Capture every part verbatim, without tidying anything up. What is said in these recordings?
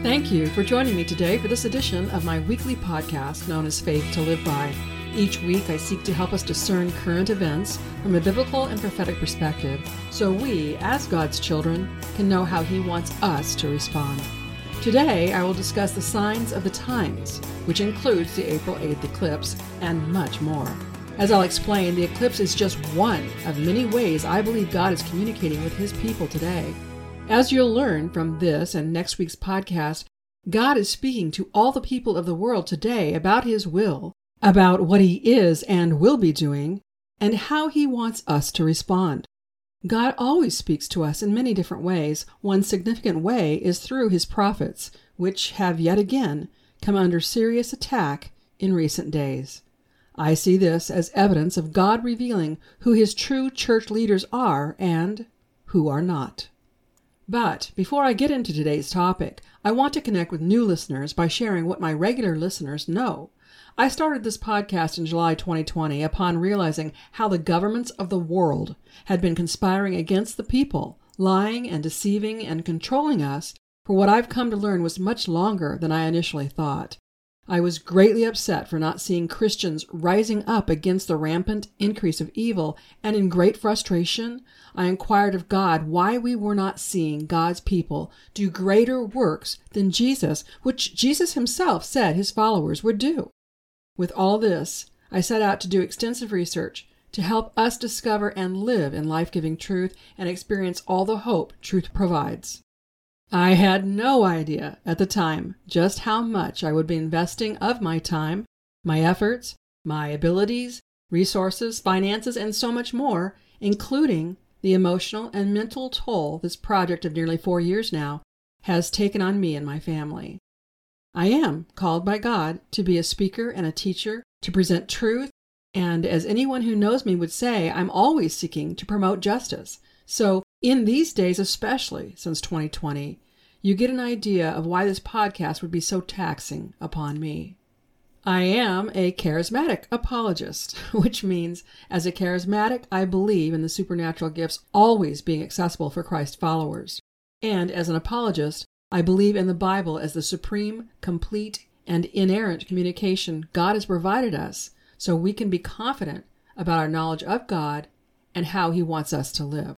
Thank you for joining me today for this edition of my weekly podcast known as Faith to Live By. Each week I seek to help us discern current events from a biblical and prophetic perspective so we, as God's children, can know how He wants us to respond. Today I will discuss the signs of the times, which includes the April eighth eclipse and much more. As I'll explain, the eclipse is just one of many ways I believe God is communicating with His people today. As you'll learn from this and next week's podcast, God is speaking to all the people of the world today about His will, about what He is and will be doing, and how He wants us to respond. God always speaks to us in many different ways. One significant way is through His prophets, which have yet again come under serious attack in recent days. I see this as evidence of God revealing who His true church leaders are and who are not. But before I get into today's topic, I want to connect with new listeners by sharing what my regular listeners know. I started this podcast in July twenty twenty upon realizing how the governments of the world had been conspiring against the people, lying and deceiving and controlling us for what I've come to learn was much longer than I initially thought. I was greatly upset for not seeing Christians rising up against the rampant increase of evil, and in great frustration, I inquired of God why we were not seeing God's people do greater works than Jesus, which Jesus Himself said His followers would do. With all this, I set out to do extensive research to help us discover and live in life-giving truth and experience all the hope truth provides. I had no idea at the time just how much I would be investing of my time, my efforts, my abilities, resources, finances, and so much more, including the emotional and mental toll this project of nearly four years now has taken on me and my family. I am called by God to be a speaker and a teacher, to present truth, and as anyone who knows me would say, I'm always seeking to promote justice. So, in these days, especially since twenty twenty, you get an idea of why this podcast would be so taxing upon me. I am a charismatic apologist, which means as a charismatic, I believe in the supernatural gifts always being accessible for Christ followers. And as an apologist, I believe in the Bible as the supreme, complete, and inerrant communication God has provided us so we can be confident about our knowledge of God and how He wants us to live.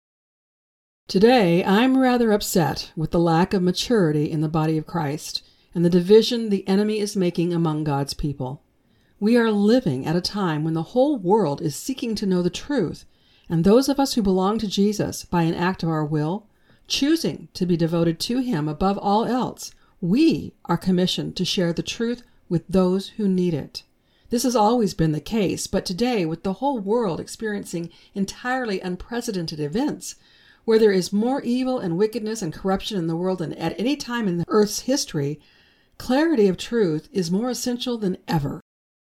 Today, I'm rather upset with the lack of maturity in the body of Christ and the division the enemy is making among God's people. We are living at a time when the whole world is seeking to know the truth, and those of us who belong to Jesus by an act of our will, choosing to be devoted to Him above all else, we are commissioned to share the truth with those who need it. This has always been the case, but today, with the whole world experiencing entirely unprecedented events, where there is more evil and wickedness and corruption in the world than at any time in the earth's history, clarity of truth is more essential than ever.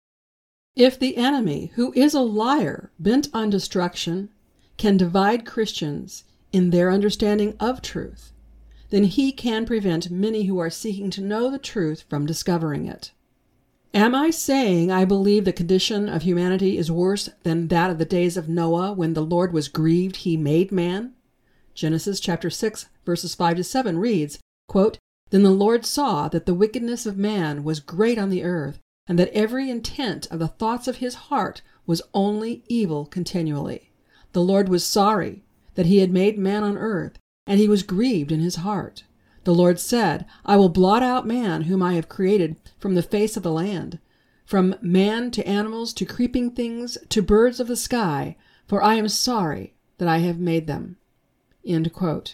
If the enemy, who is a liar bent on destruction, can divide Christians in their understanding of truth, then he can prevent many who are seeking to know the truth from discovering it. Am I saying I believe the condition of humanity is worse than that of the days of Noah when the Lord was grieved He made man? Genesis chapter six, verses five to seven reads, quote, Then the Lord saw that the wickedness of man was great on the earth, and that every intent of the thoughts of his heart was only evil continually. The Lord was sorry that He had made man on earth, and He was grieved in His heart. The Lord said, I will blot out man whom I have created from the face of the land, from man to animals to creeping things to birds of the sky, for I am sorry that I have made them. End quote.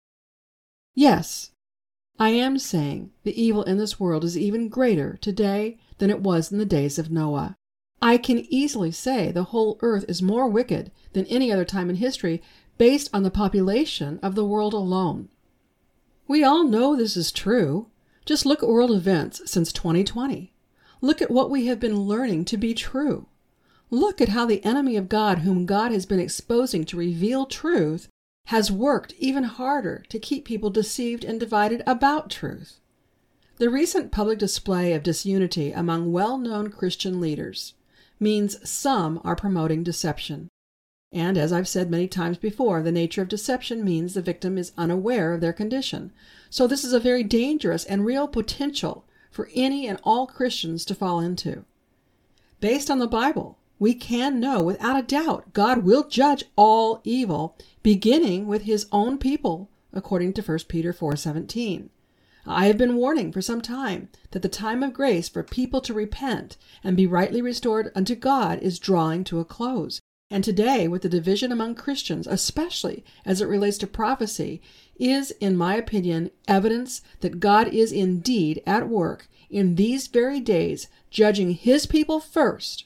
Yes, I am saying the evil in this world is even greater today than it was in the days of Noah. I can easily say the whole earth is more wicked than any other time in history based on the population of the world alone. We all know this is true. Just look at world events since twenty twenty. Look at what we have been learning to be true. Look at how the enemy of God, whom God has been exposing to reveal truth, has worked even harder to keep people deceived and divided about truth. The recent public display of disunity among well-known Christian leaders means some are promoting deception. And as I've said many times before, the nature of deception means the victim is unaware of their condition. So this is a very dangerous and real potential for any and all Christians to fall into. Based on the Bible, we can know without a doubt God will judge all evil, beginning with his own people, according to First Peter four seventeen. I have been warning for some time that the time of grace for people to repent and be rightly restored unto God is drawing to a close. And today, with the division among Christians, especially as it relates to prophecy, is, in my opinion, evidence that God is indeed at work in these very days, judging his people first.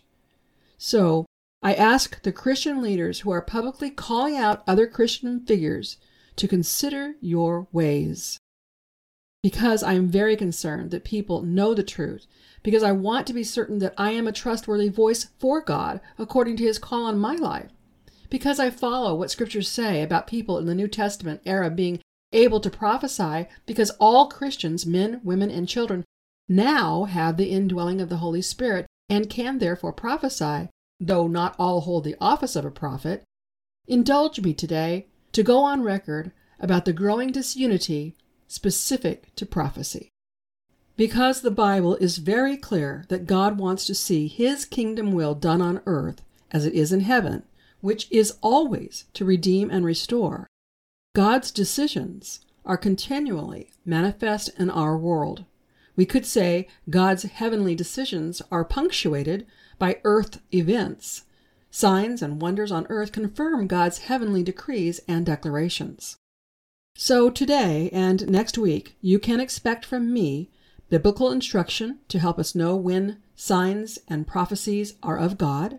So, I ask the Christian leaders who are publicly calling out other Christian figures to consider your ways. Because I am very concerned that people know the truth, because I want to be certain that I am a trustworthy voice for God according to his call on my life, because I follow what scriptures say about people in the New Testament era being able to prophesy, because all Christians, men, women, and children, now have the indwelling of the Holy Spirit and can therefore prophesy, though not all hold the office of a prophet. Indulge me today to go on record about the growing disunity specific to prophecy. Because the Bible is very clear that God wants to see his kingdom will done on earth as it is in heaven, which is always to redeem and restore, God's decisions are continually manifest in our world. We could say God's heavenly decisions are punctuated by earth events. Signs and wonders on earth confirm God's heavenly decrees and declarations. So today and next week, you can expect from me biblical instruction to help us know when signs and prophecies are of God,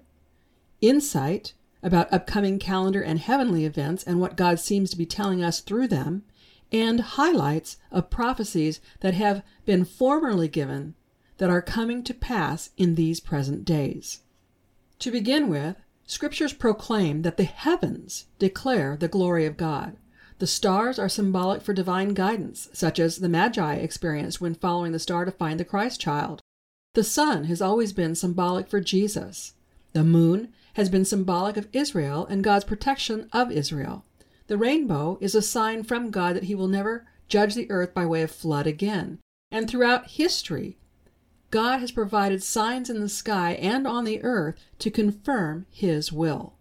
insight about upcoming calendar and heavenly events and what God seems to be telling us through them, and highlights of prophecies that have been formerly given that are coming to pass in these present days. To begin with, scriptures proclaim that the heavens declare the glory of God. The stars are symbolic for divine guidance, such as the Magi experienced when following the star to find the Christ child. The sun has always been symbolic for Jesus. The moon has been symbolic of Israel and God's protection of Israel. The rainbow is a sign from God that he will never judge the earth by way of flood again. And throughout history, God has provided signs in the sky and on the earth to confirm his will.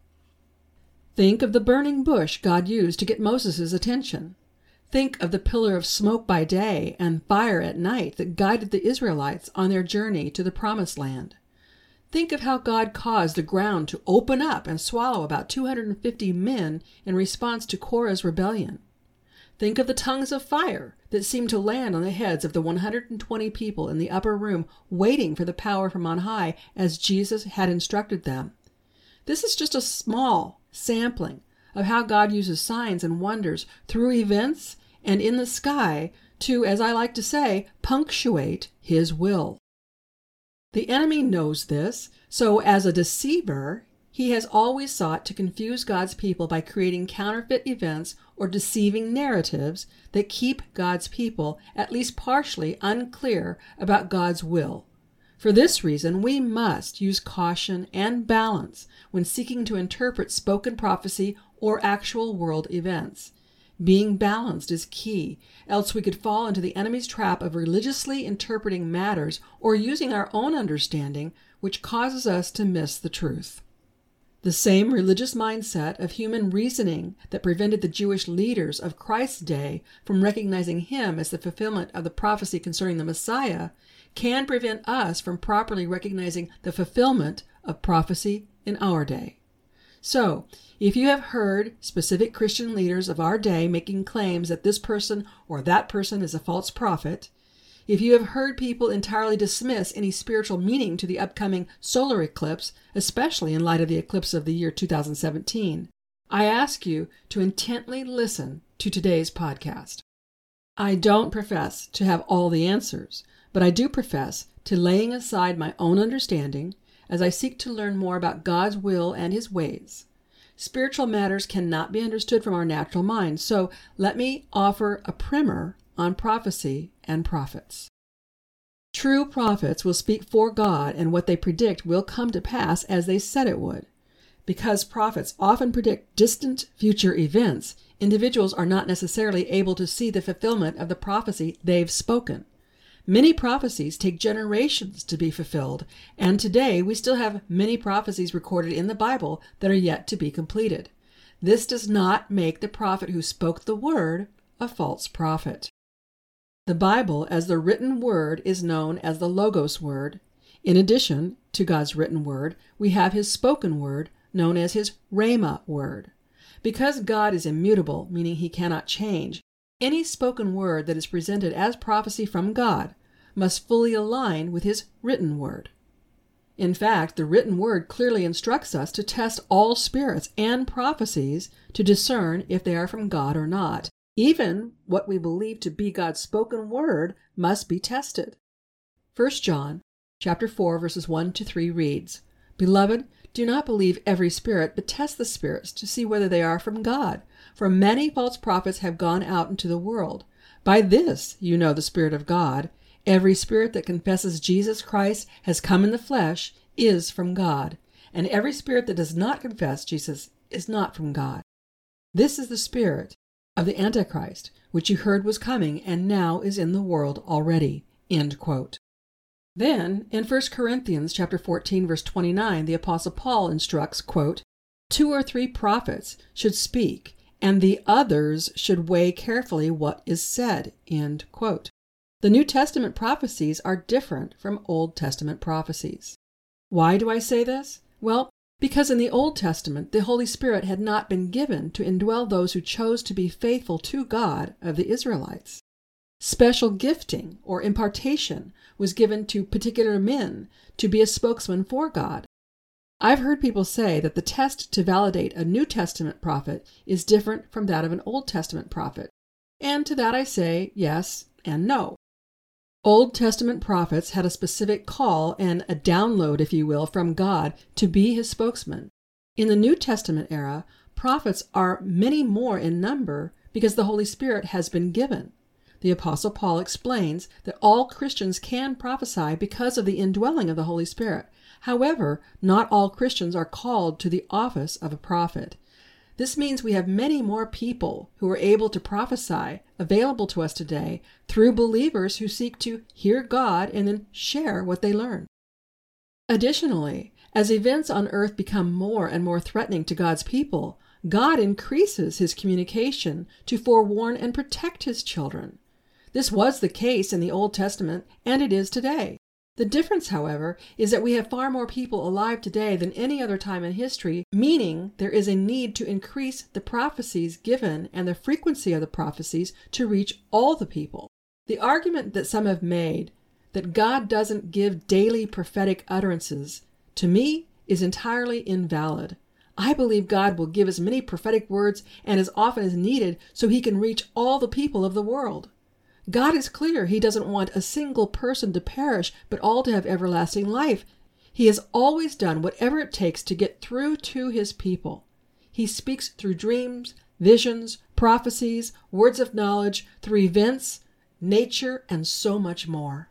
Think of the burning bush God used to get Moses' attention. Think of the pillar of smoke by day and fire at night that guided the Israelites on their journey to the Promised Land. Think of how God caused the ground to open up and swallow about two hundred fifty men in response to Korah's rebellion. Think of the tongues of fire that seemed to land on the heads of the one hundred twenty people in the upper room waiting for the power from on high as Jesus had instructed them. This is just a small sampling of how God uses signs and wonders through events and in the sky to, as I like to say, punctuate his will. The enemy knows this, so as a deceiver, he has always sought to confuse God's people by creating counterfeit events or deceiving narratives that keep God's people at least partially unclear about God's will. For this reason, we must use caution and balance when seeking to interpret spoken prophecy or actual world events. Being balanced is key, else we could fall into the enemy's trap of religiously interpreting matters or using our own understanding, which causes us to miss the truth. The same religious mindset of human reasoning that prevented the Jewish leaders of Christ's day from recognizing him as the fulfillment of the prophecy concerning the Messiah can prevent us from properly recognizing the fulfillment of prophecy in our day. So, if you have heard specific Christian leaders of our day making claims that this person or that person is a false prophet, if you have heard people entirely dismiss any spiritual meaning to the upcoming solar eclipse, especially in light of the eclipse of the year two thousand seventeen, I ask you to intently listen to today's podcast. I don't profess to have all the answers, but I do profess to laying aside my own understanding as I seek to learn more about God's will and his ways. Spiritual matters cannot be understood from our natural mind, so let me offer a primer on prophecy and prophets. True prophets will speak for God, and what they predict will come to pass as they said it would. Because prophets often predict distant future events, individuals are not necessarily able to see the fulfillment of the prophecy they've spoken. Many prophecies take generations to be fulfilled, and today we still have many prophecies recorded in the Bible that are yet to be completed. This does not make the prophet who spoke the word a false prophet. The Bible, as the written word, is known as the Logos word. In addition to God's written word, we have his spoken word, known as his Rhema word. Because God is immutable, meaning he cannot change, any spoken word that is presented as prophecy from God must fully align with his written word. In fact, the written word clearly instructs us to test all spirits and prophecies to discern if they are from God or not. Even what we believe to be God's spoken word must be tested. First John chapter four, verses one to three reads, "Beloved, do not believe every spirit, but test the spirits to see whether they are from God. For many false prophets have gone out into the world. By this you know the Spirit of God. Every spirit that confesses Jesus Christ has come in the flesh is from God, and every spirit that does not confess Jesus is not from God. This is the spirit of the Antichrist, which you heard was coming and now is in the world already." End quote. Then, in First Corinthians chapter fourteen, verse twenty-nine, the Apostle Paul instructs, quote, "Two or three prophets should speak, and the others should weigh carefully what is said." End quote. The New Testament prophecies are different from Old Testament prophecies. Why do I say this? Well, because in the Old Testament, the Holy Spirit had not been given to indwell those who chose to be faithful to God of the Israelites. Special gifting or impartation was given to particular men to be a spokesman for God. I've heard people say that the test to validate a New Testament prophet is different from that of an Old Testament prophet. And to that I say yes and no. Old Testament prophets had a specific call and a download, if you will, from God to be his spokesman. In the New Testament era, prophets are many more in number because the Holy Spirit has been given. The Apostle Paul explains that all Christians can prophesy because of the indwelling of the Holy Spirit. However, not all Christians are called to the office of a prophet. This means we have many more people who are able to prophesy available to us today through believers who seek to hear God and then share what they learn. Additionally, as events on earth become more and more threatening to God's people, God increases his communication to forewarn and protect his children. This was the case in the Old Testament, and it is today. The difference, however, is that we have far more people alive today than any other time in history, meaning there is a need to increase the prophecies given and the frequency of the prophecies to reach all the people. The argument that some have made that God doesn't give daily prophetic utterances, to me, is entirely invalid. I believe God will give as many prophetic words and as often as needed so he can reach all the people of the world. God is clear he doesn't want a single person to perish, but all to have everlasting life. He has always done whatever it takes to get through to his people. He speaks through dreams, visions, prophecies, words of knowledge, through events, nature, and so much more.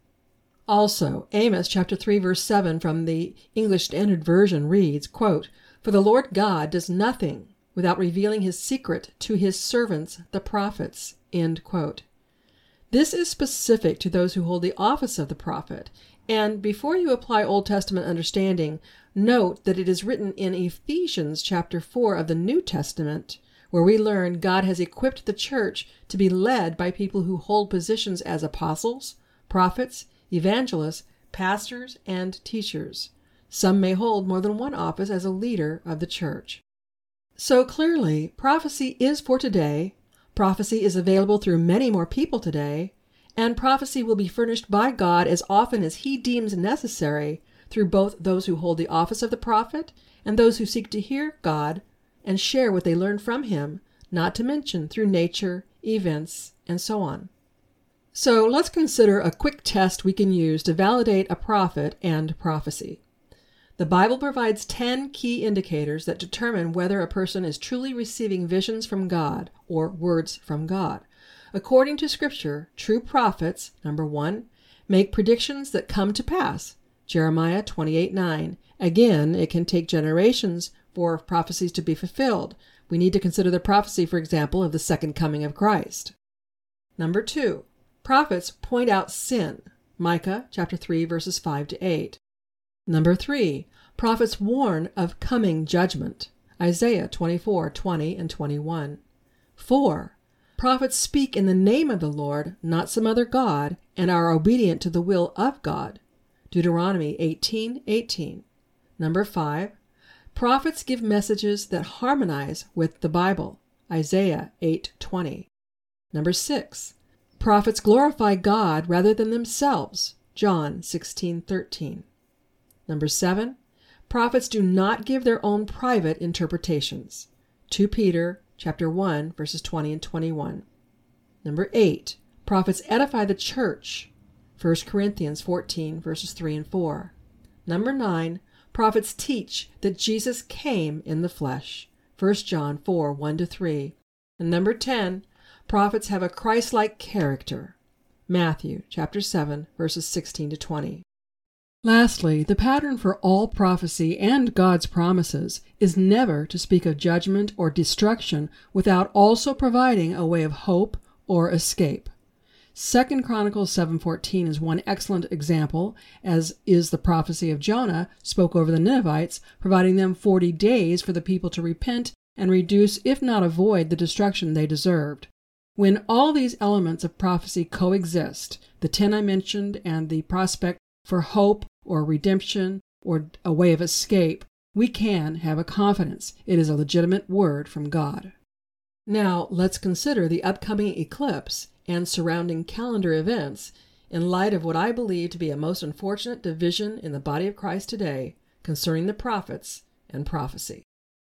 Also, Amos chapter three, verse seven from the English Standard Version reads, quote, "For the Lord God does nothing without revealing his secret to his servants, the prophets." End quote. This is specific to those who hold the office of the prophet. And before you apply Old Testament understanding, note that it is written in Ephesians chapter four of the New Testament, where we learn God has equipped the church to be led by people who hold positions as apostles, prophets, evangelists, pastors, and teachers. Some may hold more than one office as a leader of the church. So clearly, prophecy is for today. Prophecy is available through many more people today, and prophecy will be furnished by God as often as he deems necessary through both those who hold the office of the prophet and those who seek to hear God and share what they learn from him, not to mention through nature, events, and so on. So let's consider a quick test we can use to validate a prophet and prophecy. The Bible provides ten key indicators that determine whether a person is truly receiving visions from God or words from God. According to Scripture, true prophets, number one, make predictions that come to pass. Jeremiah twenty-eight nine. Again, it can take generations for prophecies to be fulfilled. We need to consider the prophecy, for example, of the second coming of Christ. Number two, prophets point out sin. Micah chapter three, verses five to eight. Number three, prophets warn of coming judgment. Isaiah twenty-four, twenty and twenty-one. Four, prophets speak in the name of the Lord, not some other God, and are obedient to the will of God. Deuteronomy eighteen, eighteen. Number five, prophets give messages that harmonize with the Bible. Isaiah eight, twenty. Number six, prophets glorify God rather than themselves. John sixteen, thirteen. Number seven, prophets do not give their own private interpretations. Second Peter chapter one, verses twenty and twenty-one. Number eight, prophets edify the church. First Corinthians fourteen, verses three and four. Number nine, prophets teach that Jesus came in the flesh. First John four, one to three. And number ten, prophets have a Christ-like character. Matthew chapter seven, verses sixteen to twenty. Lastly, the pattern for all prophecy and God's promises is never to speak of judgment or destruction without also providing a way of hope or escape. Second Chronicles seven fourteen is one excellent example, as is the prophecy of Jonah spoke over the Ninevites, providing them forty days for the people to repent and reduce, if not avoid, the destruction they deserved. When all these elements of prophecy coexist, the ten I mentioned and the prospect for hope or redemption or a way of escape, we can have a confidence it is a legitimate word from God. Now, let's consider the upcoming eclipse and surrounding calendar events in light of what I believe to be a most unfortunate division in the body of Christ today concerning the prophets and prophecy.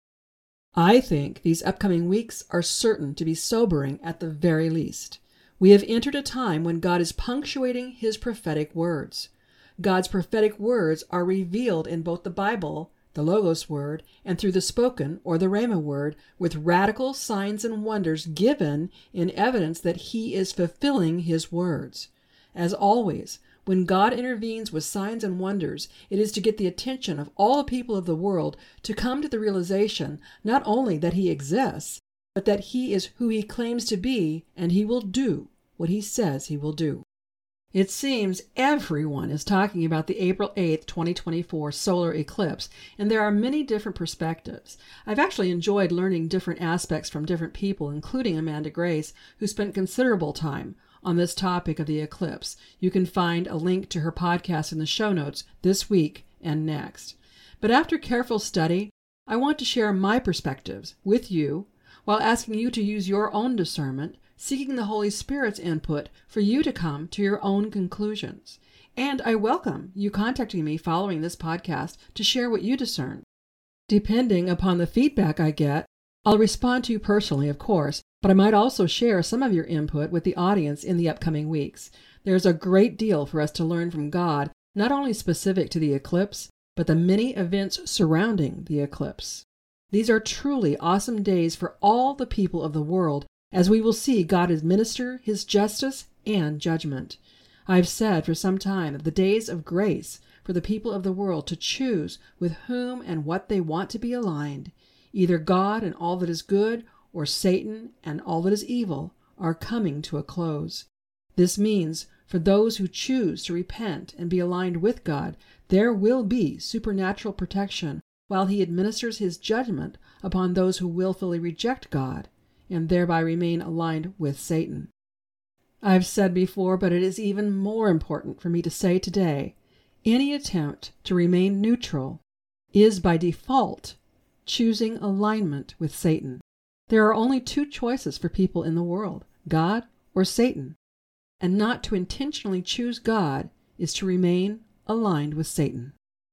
I think these upcoming weeks are certain to be sobering at the very least. We have entered a time when God is punctuating his prophetic words. God's prophetic words are revealed in both the Bible, the Logos word, and through the spoken or the Rhema word, with radical signs and wonders given in evidence that he is fulfilling his words. As always, when God intervenes with signs and wonders, it is to get the attention of all the people of the world to come to the realization not only that he exists, but that he is who he claims to be, and he will do what he says he will do. It seems everyone is talking about the April eighth, twenty twenty-four solar eclipse, and there are many different perspectives. I've actually enjoyed learning different aspects from different people, including Amanda Grace, who spent considerable time on this topic of the eclipse. You can find a link to her podcast in the show notes this week and next. But after careful study, I want to share my perspectives with you while asking you to use your own discernment, seeking the Holy Spirit's input for you to come to your own conclusions. And I welcome you contacting me following this podcast to share what you discern. Depending upon the feedback I get, I'll respond to you personally, of course, but I might also share some of your input with the audience in the upcoming weeks. There's a great deal for us to learn from God, not only specific to the eclipse, but the many events surrounding the eclipse. These are truly awesome days for all the people of the world, as we will see God administer his justice and judgment. I've said for some time that the days of grace for the people of the world to choose with whom and what they want to be aligned, either God and all that is good, or Satan and all that is evil, are coming to a close. This means for those who choose to repent and be aligned with God, there will be supernatural protection while he administers his judgment upon those who willfully reject God and thereby remain aligned with Satan. I've said before, but it is even more important for me to say today, any attempt to remain neutral is by default choosing alignment with Satan. There are only two choices for people in the world, God or Satan, and not to intentionally choose God is to remain aligned with Satan.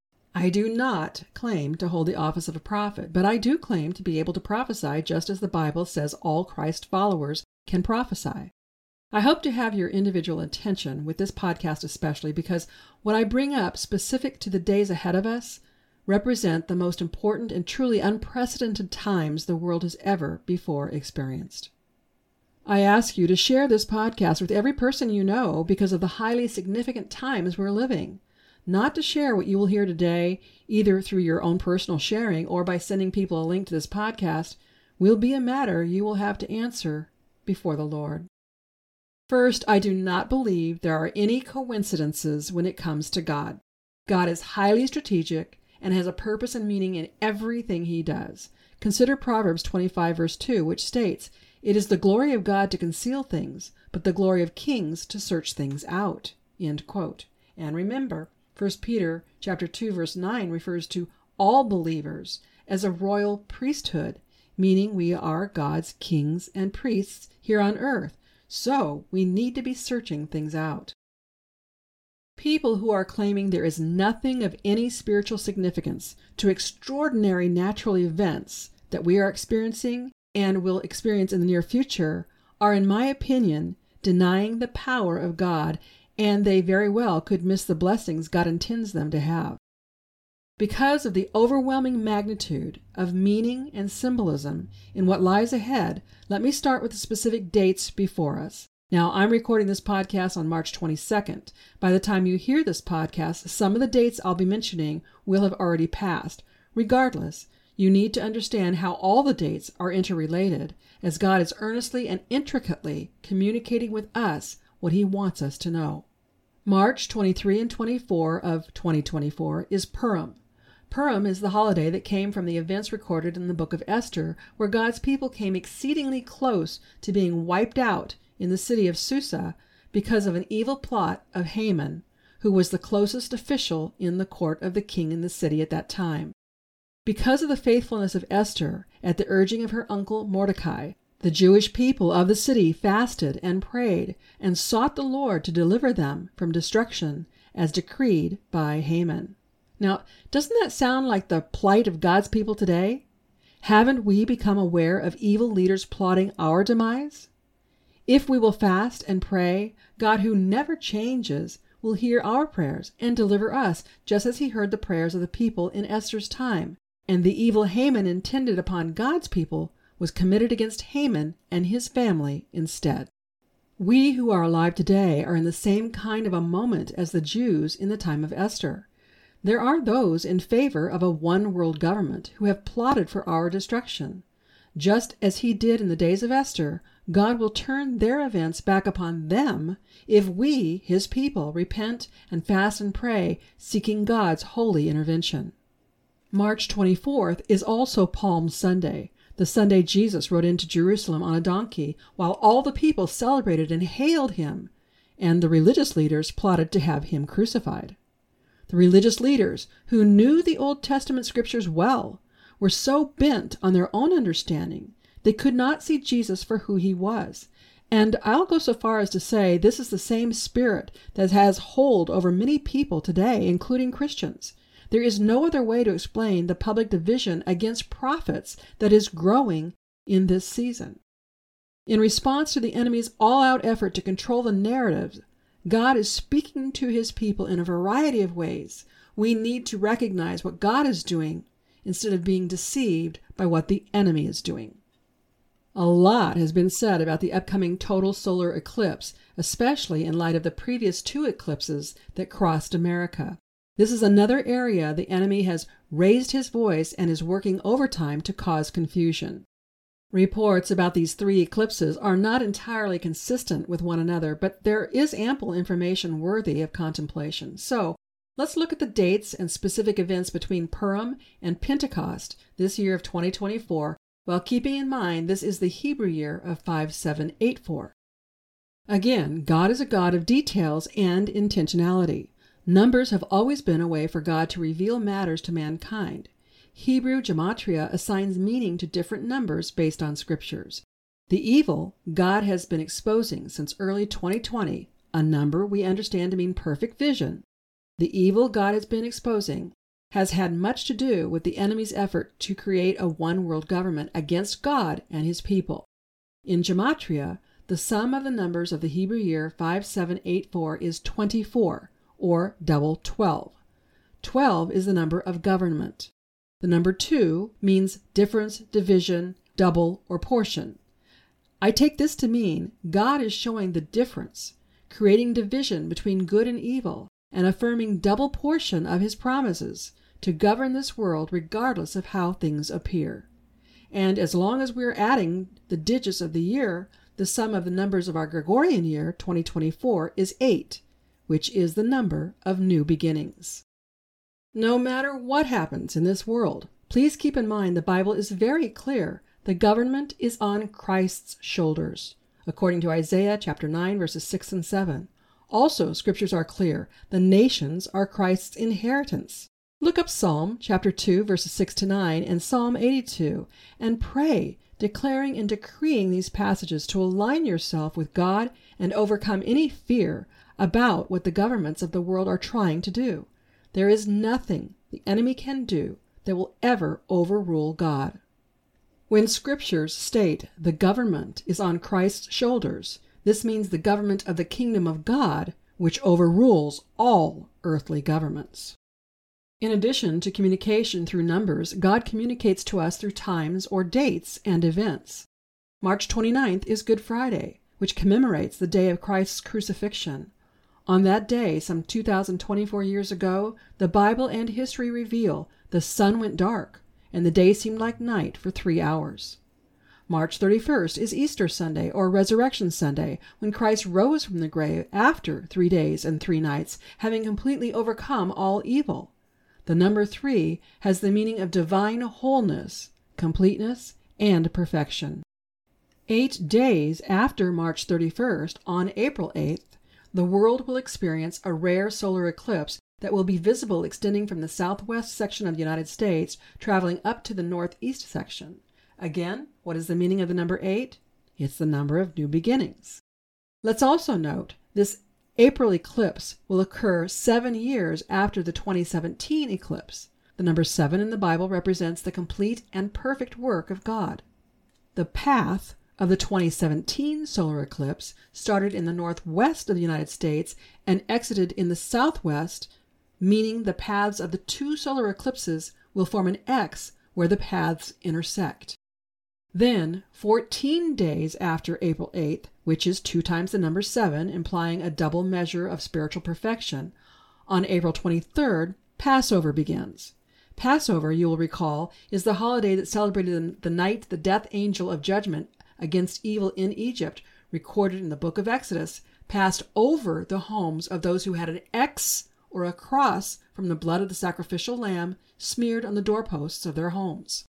I do not claim to hold the office of a prophet, but I do claim to be able to prophesy just as the Bible says all Christ followers can prophesy. I hope to have your individual attention with this podcast especially because what I bring up specific to the days ahead of us represent the most important and truly unprecedented times the world has ever before experienced. I ask you to share this podcast with every person you know because of the highly significant times we're living. not to share what you will hear today, either through your own personal sharing or by sending people a link to this podcast, will be a matter you will have to answer before the Lord. First, I do not believe there are any coincidences when it comes to God. God is highly strategic and has a purpose and meaning in everything he does. Consider Proverbs twenty-five, verse two, which states, "It is the glory of God to conceal things, but the glory of kings to search things out." End quote. And remember, First Peter chapter two, verse nine refers to all believers as a royal priesthood, meaning we are God's kings and priests here on earth. So we need to be searching things out. People who are claiming there is nothing of any spiritual significance to extraordinary natural events that we are experiencing and will experience in the near future are, in my opinion, denying the power of God, and they very well could miss the blessings God intends them to have. Because of the overwhelming magnitude of meaning and symbolism in what lies ahead, let me start with the specific dates before us. Now, I'm recording this podcast on March twenty-second. By the time you hear this podcast, some of the dates I'll be mentioning will have already passed. Regardless, you need to understand how all the dates are interrelated, as God is earnestly and intricately communicating with us what he wants us to know. March twenty-third and twenty-fourth of twenty twenty-four is Purim. Purim is the holiday that came from the events recorded in the book of Esther, where God's people came exceedingly close to being wiped out in the city of Susa because of an evil plot of Haman, who was the closest official in the court of the king in the city at that time. Because of the faithfulness of Esther, at the urging of her uncle Mordecai, the Jewish people of the city fasted and prayed and sought the Lord to deliver them from destruction as decreed by Haman. Now, doesn't that sound like the plight of God's people today? Haven't we become aware of evil leaders plotting our demise? If we will fast and pray, God, who never changes, will hear our prayers and deliver us, just as he heard the prayers of the people in Esther's time. And the evil Haman intended upon God's people was committed against Haman and his family instead. We who are alive today are in the same kind of a moment as the Jews in the time of Esther. There are those in favor of a one-world government who have plotted for our destruction. Just as he did in the days of Esther, God will turn their events back upon them if we, his people, repent and fast and pray, seeking God's holy intervention. March twenty-fourth is also Palm Sunday, the Sunday Jesus rode into Jerusalem on a donkey, while all the people celebrated and hailed him, and the religious leaders plotted to have him crucified. The religious leaders, who knew the Old Testament scriptures well, were so bent on their own understanding they could not see Jesus for who he was. And I'll go so far as to say this is the same spirit that has hold over many people today, including Christians. There is no other way to explain the public division against prophets that is growing in this season. In response to the enemy's all-out effort to control the narratives, God is speaking to his people in a variety of ways. We need to recognize what God is doing instead of being deceived by what the enemy is doing. A lot has been said about the upcoming total solar eclipse, especially in light of the previous two eclipses that crossed America. This is another area the enemy has raised his voice and is working overtime to cause confusion. Reports about these three eclipses are not entirely consistent with one another, but there is ample information worthy of contemplation. So, let's look at the dates and specific events between Purim and Pentecost this year of twenty twenty-four, while keeping in mind this is the Hebrew year of five seven eight four. Again, God is a God of details and intentionality. Numbers have always been a way for God to reveal matters to mankind. Hebrew gematria assigns meaning to different numbers based on scriptures. The evil God has been exposing since early twenty twenty, a number we understand to mean perfect vision, the evil God has been exposing has had much to do with the enemy's effort to create a one-world government against God and his people. In gematria, the sum of the numbers of the Hebrew year five seven eight four is twenty-four, or double twelve. twelve is the number of government. The number two means difference, division, double, or portion. I take this to mean God is showing the difference, creating division between good and evil, and affirming double portion of his promises to govern this world regardless of how things appear. And as long as we're adding the digits of the year, the sum of the numbers of our Gregorian year, twenty twenty-four, is eight, which is the number of new beginnings. No matter what happens in this world, please keep in mind the Bible is very clear. The government is on Christ's shoulders, according to Isaiah chapter nine, verses six and seven. Also, scriptures are clear. The nations are Christ's inheritance. Look up Psalm chapter two, verses six to nine, and Psalm eighty-two, and pray, declaring and decreeing these passages to align yourself with God and overcome any fear about what the governments of the world are trying to do. There is nothing the enemy can do that will ever overrule God. When scriptures state the government is on Christ's shoulders, this means the government of the kingdom of God, which overrules all earthly governments. In addition to communication through numbers, God communicates to us through times or dates and events. March twenty-ninth is Good Friday, which commemorates the day of Christ's crucifixion. On that day, some two thousand twenty-four years ago, the Bible and history reveal the sun went dark, and the day seemed like night for three hours. March thirty-first is Easter Sunday, or Resurrection Sunday, when Christ rose from the grave after three days and three nights, having completely overcome all evil. The number three has the meaning of divine wholeness, completeness, and perfection. Eight days after March thirty-first, on April eighth, the world will experience a rare solar eclipse that will be visible extending from the southwest section of the United States, traveling up to the northeast section. Again, what is the meaning of the number eight? It's the number of new beginnings. Let's also note this April eclipse will occur seven years after the twenty seventeen eclipse. The number seven in the Bible represents the complete and perfect work of God. The path of the twenty seventeen solar eclipse started in the northwest of the United States and exited in the southwest, meaning the paths of the two solar eclipses will form an X where the paths intersect. Then, fourteen days after April eighth, which is two times the number seven, implying a double measure of spiritual perfection, on April twenty-third, Passover begins. Passover, you will recall, is the holiday that celebrated the night the death angel of judgment against evil in Egypt, recorded in the book of Exodus, passed over the homes of those who had an X or a cross from the blood of the sacrificial lamb smeared on the doorposts of their homes.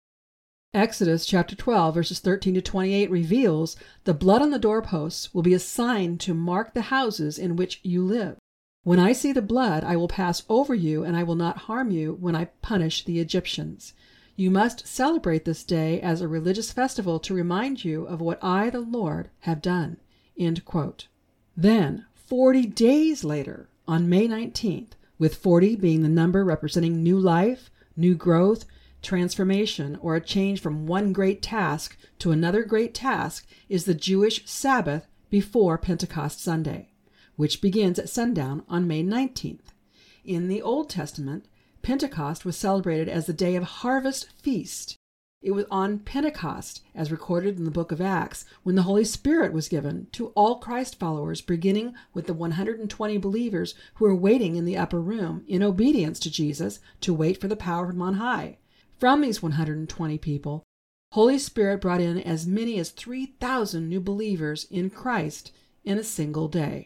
Exodus chapter twelve, verses thirteen to twenty-eight reveals the blood on the doorposts will be a sign to mark the houses in which you live. When I see the blood, I will pass over you, and I will not harm you when I punish the Egyptians. You must celebrate this day as a religious festival to remind you of what I, the Lord, have done. End quote. Then, forty days later, on May nineteenth, with forty being the number representing new life, new growth, transformation, or a change from one great task to another great task, is the Jewish Sabbath before Pentecost Sunday, which begins at sundown on May nineteenth. In the Old Testament, Pentecost was celebrated as the day of harvest feast. It was on Pentecost, as recorded in the book of Acts, when the Holy Spirit was given to all Christ followers, beginning with the one hundred twenty believers who were waiting in the upper room in obedience to Jesus to wait for the power from on high. From these one hundred twenty people, Holy Spirit brought in as many as three thousand new believers in Christ in a single day.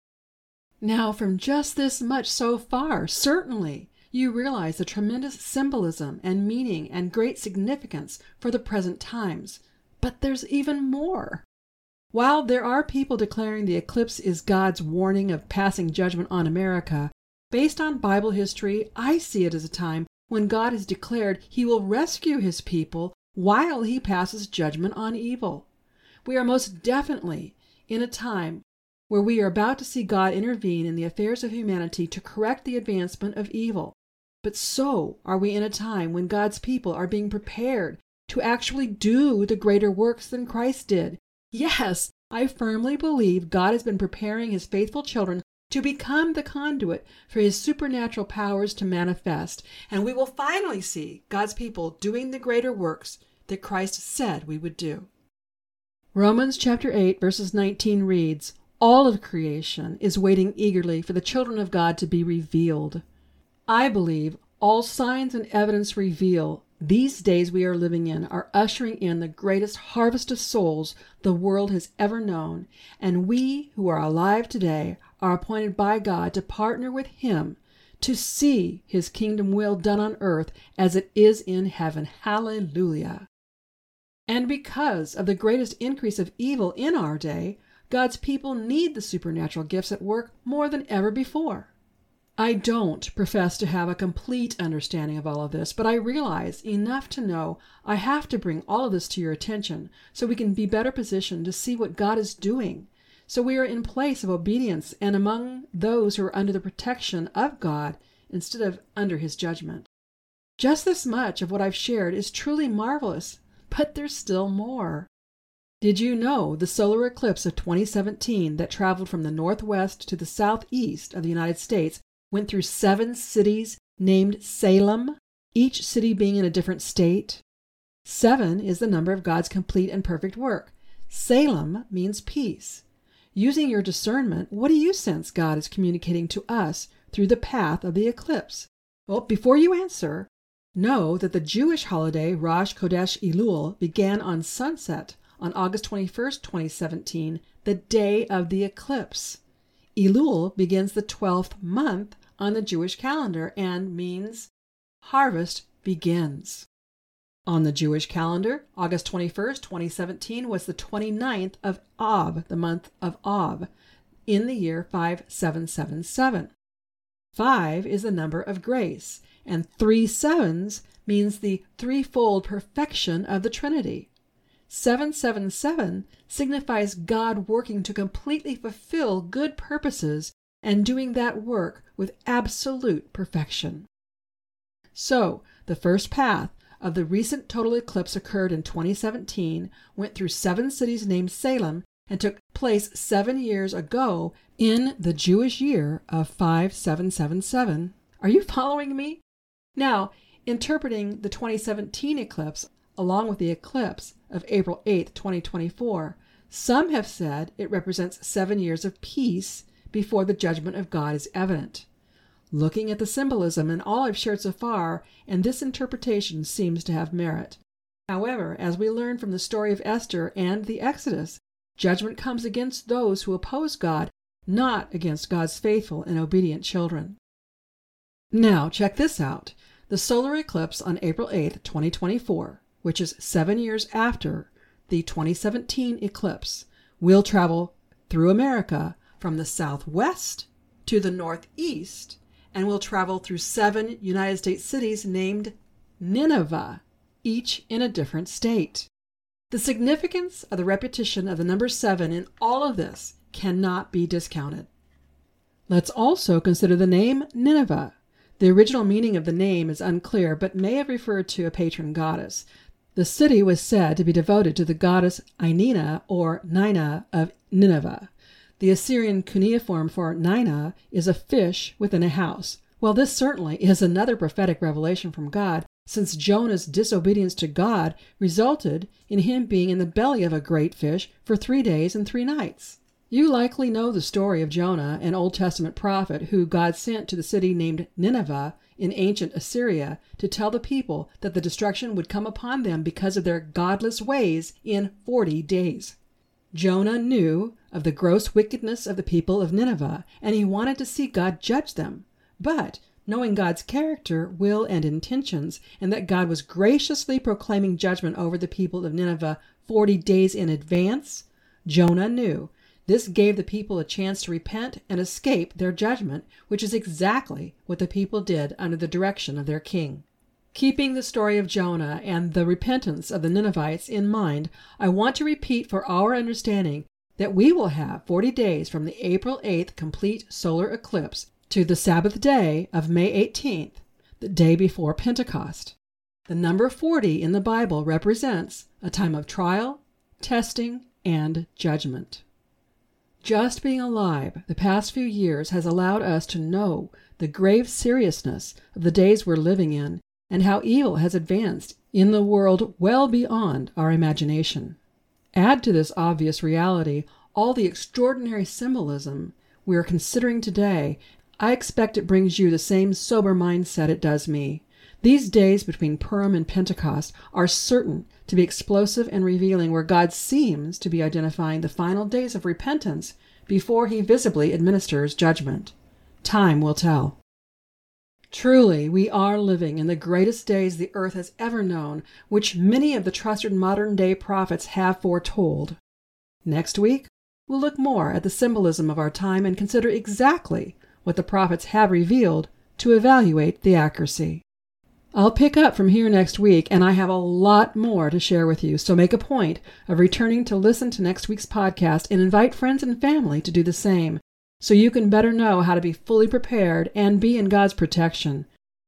Now, from just this much so far, certainly you realize the tremendous symbolism and meaning and great significance for the present times. But there's even more. While there are people declaring the eclipse is God's warning of passing judgment on America, based on Bible history, I see it as a time when God has declared he will rescue his people while he passes judgment on evil. We are most definitely in a time where we are about to see God intervene in the affairs of humanity to correct the advancement of evil. But so are we in a time when God's people are being prepared to actually do the greater works than Christ did. Yes, I firmly believe God has been preparing his faithful children to become the conduit for his supernatural powers to manifest, and we will finally see God's people doing the greater works that Christ said we would do. Romans chapter eight, verses nineteen reads, all of creation is waiting eagerly for the children of God to be revealed. I believe all signs and evidence reveal these days we are living in are ushering in the greatest harvest of souls the world has ever known, and we who are alive today are appointed by God to partner with Him to see His kingdom will done on earth as it is in heaven. Hallelujah! And because of the greatest increase of evil in our day, God's people need the supernatural gifts at work more than ever before. I don't profess to have a complete understanding of all of this, but I realize enough to know I have to bring all of this to your attention so we can be better positioned to see what God is doing, so we are in place of obedience and among those who are under the protection of God instead of under His judgment. Just this much of what I've shared is truly marvelous, but there's still more. Did you know the solar eclipse of twenty seventeen that traveled from the northwest to the southeast of the United States went through seven cities named Salem, each city being in a different state? Seven is the number of God's complete and perfect work. Salem means peace. Using your discernment, what do you sense God is communicating to us through the path of the eclipse? Well, before you answer, know that the Jewish holiday Rosh Chodesh Elul began on sunset on August twenty-first, twenty seventeen, the day of the eclipse. Elul begins the twelfth month on the Jewish calendar and means harvest begins. On the Jewish calendar, August twenty-first, twenty seventeen was the twenty-ninth of Av, the month of Av, in the year five seven seven seven. Five is the number of grace, and three sevens means the threefold perfection of the Trinity. seven seven seven signifies God working to completely fulfill good purposes and doing that work with absolute perfection. So, the first path of the recent total eclipse occurred in twenty seventeen, went through seven cities named Salem, and took place seven years ago in the Jewish year of five seven seven seven. Are you following me? Now, interpreting the twenty seventeen eclipse along with the eclipse of April eighth, twenty twenty-four, some have said it represents seven years of peace before the judgment of God is evident. Looking at the symbolism and all I've shared so far, and this interpretation seems to have merit. However, as we learn from the story of Esther and the Exodus, judgment comes against those who oppose God, not against God's faithful and obedient children. Now, check this out. The solar eclipse on April eighth, twenty twenty-four, which is seven years after the twenty seventeen eclipse, will travel through America from the southwest to the northeast, and will travel through seven United States cities named Nineveh, each in a different state. The significance of the repetition of the number seven in all of this cannot be discounted. Let's also consider the name Nineveh. The original meaning of the name is unclear, but may have referred to a patron goddess. The city was said to be devoted to the goddess Inanna or Nina of Nineveh. The Assyrian cuneiform for Nina is a fish within a house. Well, this certainly is another prophetic revelation from God, since Jonah's disobedience to God resulted in him being in the belly of a great fish for three days and three nights. You likely know the story of Jonah, an Old Testament prophet who God sent to the city named Nineveh in ancient Assyria to tell the people that the destruction would come upon them because of their godless ways in forty days. Jonah knew of the gross wickedness of the people of Nineveh, and he wanted to see God judge them. But, knowing God's character, will, and intentions, and that God was graciously proclaiming judgment over the people of Nineveh forty days in advance, Jonah knew this gave the people a chance to repent and escape their judgment, which is exactly what the people did under the direction of their king. Keeping the story of Jonah and the repentance of the Ninevites in mind, I want to repeat for our understanding that we will have forty days from the April eighth complete solar eclipse to the Sabbath day of May eighteenth, the day before Pentecost. The number forty in the Bible represents a time of trial, testing, and judgment. Just being alive the past few years has allowed us to know the grave seriousness of the days we're living in and how evil has advanced in the world well beyond our imagination. Add to this obvious reality all the extraordinary symbolism we are considering today, I expect it brings you the same sober mindset it does me. These days between Purim and Pentecost are certain to be explosive and revealing, where God seems to be identifying the final days of repentance before he visibly administers judgment. Time will tell. Truly, we are living in the greatest days the earth has ever known, which many of the trusted modern-day prophets have foretold. Next week, we'll look more at the symbolism of our time and consider exactly what the prophets have revealed to evaluate the accuracy. I'll pick up from here next week, and I have a lot more to share with you, so make a point of returning to listen to next week's podcast and invite friends and family to do the same, so you can better know how to be fully prepared and be in God's protection.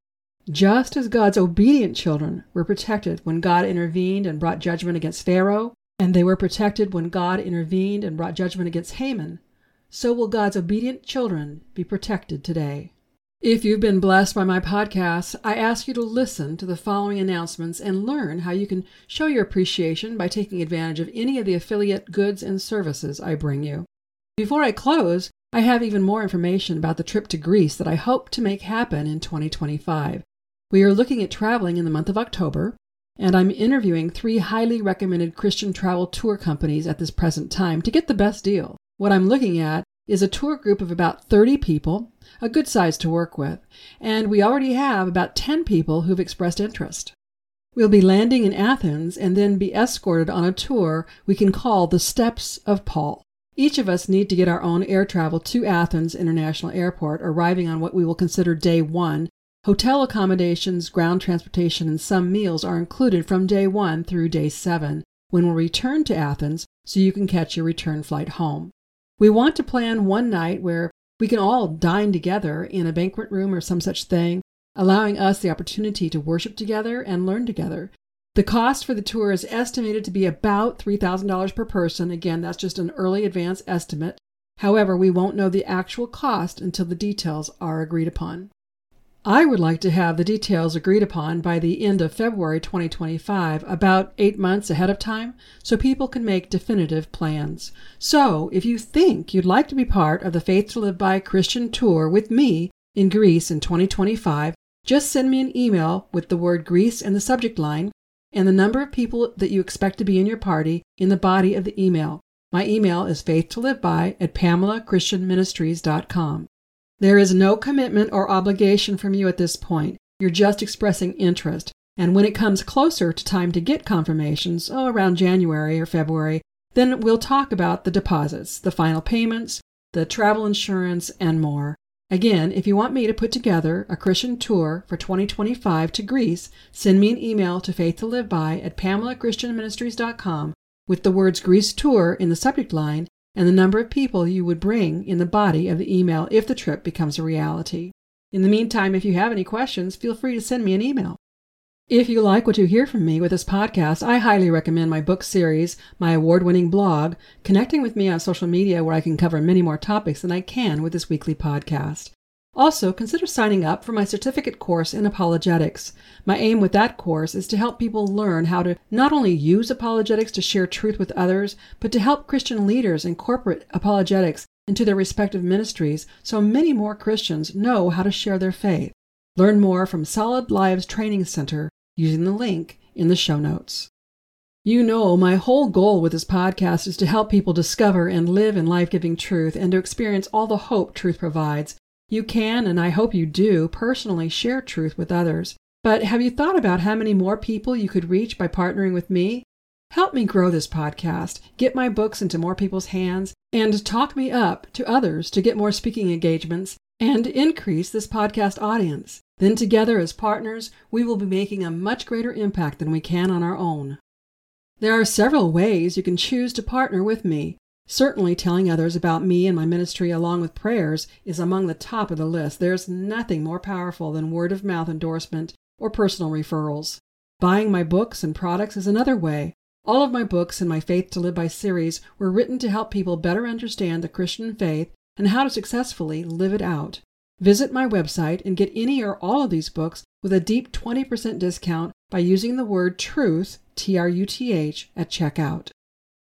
Just as God's obedient children were protected when God intervened and brought judgment against Pharaoh, and they were protected when God intervened and brought judgment against Haman, so will God's obedient children be protected today. If you've been blessed by my podcasts, I ask you to listen to the following announcements and learn how you can show your appreciation by taking advantage of any of the affiliate goods and services I bring you. Before I close, I have even more information about the trip to Greece that I hope to make happen in twenty twenty-five. We are looking at traveling in the month of October, and I'm interviewing three highly recommended Christian travel tour companies at this present time to get the best deal. What I'm looking at is a tour group of about thirty people, a good size to work with, and we already have about ten people who've expressed interest. We'll be landing in Athens and then be escorted on a tour we can call the Steps of Paul. Each of us need to get our own air travel to Athens International Airport, arriving on what we will consider day one. Hotel accommodations, ground transportation, and some meals are included from day one through day seven, when we'll return to Athens so you can catch your return flight home. We want to plan one night where we can all dine together in a banquet room or some such thing, allowing us the opportunity to worship together and learn together. The cost for the tour is estimated to be about three thousand dollars per person. Again, that's just an early advance estimate. However, we won't know the actual cost until the details are agreed upon. I would like to have the details agreed upon by the end of February twenty twenty-five, about eight months ahead of time, so people can make definitive plans. So, if you think you'd like to be part of the Faith to Live By Christian tour with me in Greece in twenty twenty-five, just send me an email with the word Greece in the subject line and the number of people that you expect to be in your party in the body of the email. My email is faithtoliveby at pamela christian ministries dot com. There is no commitment or obligation from you at this point. You're just expressing interest. And when it comes closer to time to get confirmations, oh, around January or February, then we'll talk about the deposits, the final payments, the travel insurance, and more. Again, if you want me to put together a Christian tour for twenty twenty-five to Greece, send me an email to faithtoliveby at pamela christian ministries dot com with the words Greece Tour in the subject line and the number of people you would bring in the body of the email if the trip becomes a reality. In the meantime, if you have any questions, feel free to send me an email. If you like what you hear from me with this podcast, I highly recommend my book series, my award-winning blog, connecting with me on social media where I can cover many more topics than I can with this weekly podcast. Also, consider signing up for my certificate course in apologetics. My aim with that course is to help people learn how to not only use apologetics to share truth with others, but to help Christian leaders incorporate apologetics into their respective ministries so many more Christians know how to share their faith. Learn more from Solid Lives Training Center using the link in the show notes. You know, my whole goal with this podcast is to help people discover and live in life-giving truth and to experience all the hope truth provides. You can, and I hope you do, personally share truth with others. But have you thought about how many more people you could reach by partnering with me? Help me grow this podcast, get my books into more people's hands, and talk me up to others to get more speaking engagements and increase this podcast audience. Then together as partners, we will be making a much greater impact than we can on our own. There are several ways you can choose to partner with me. Certainly telling others about me and my ministry along with prayers is among the top of the list. There's nothing more powerful than word-of-mouth endorsement or personal referrals. Buying my books and products is another way. All of my books in my Faith to Live By series were written to help people better understand the Christian faith and how to successfully live it out. Visit my website and get any or all of these books with a deep twenty percent discount by using the word TRUTH, T R U T H, at checkout.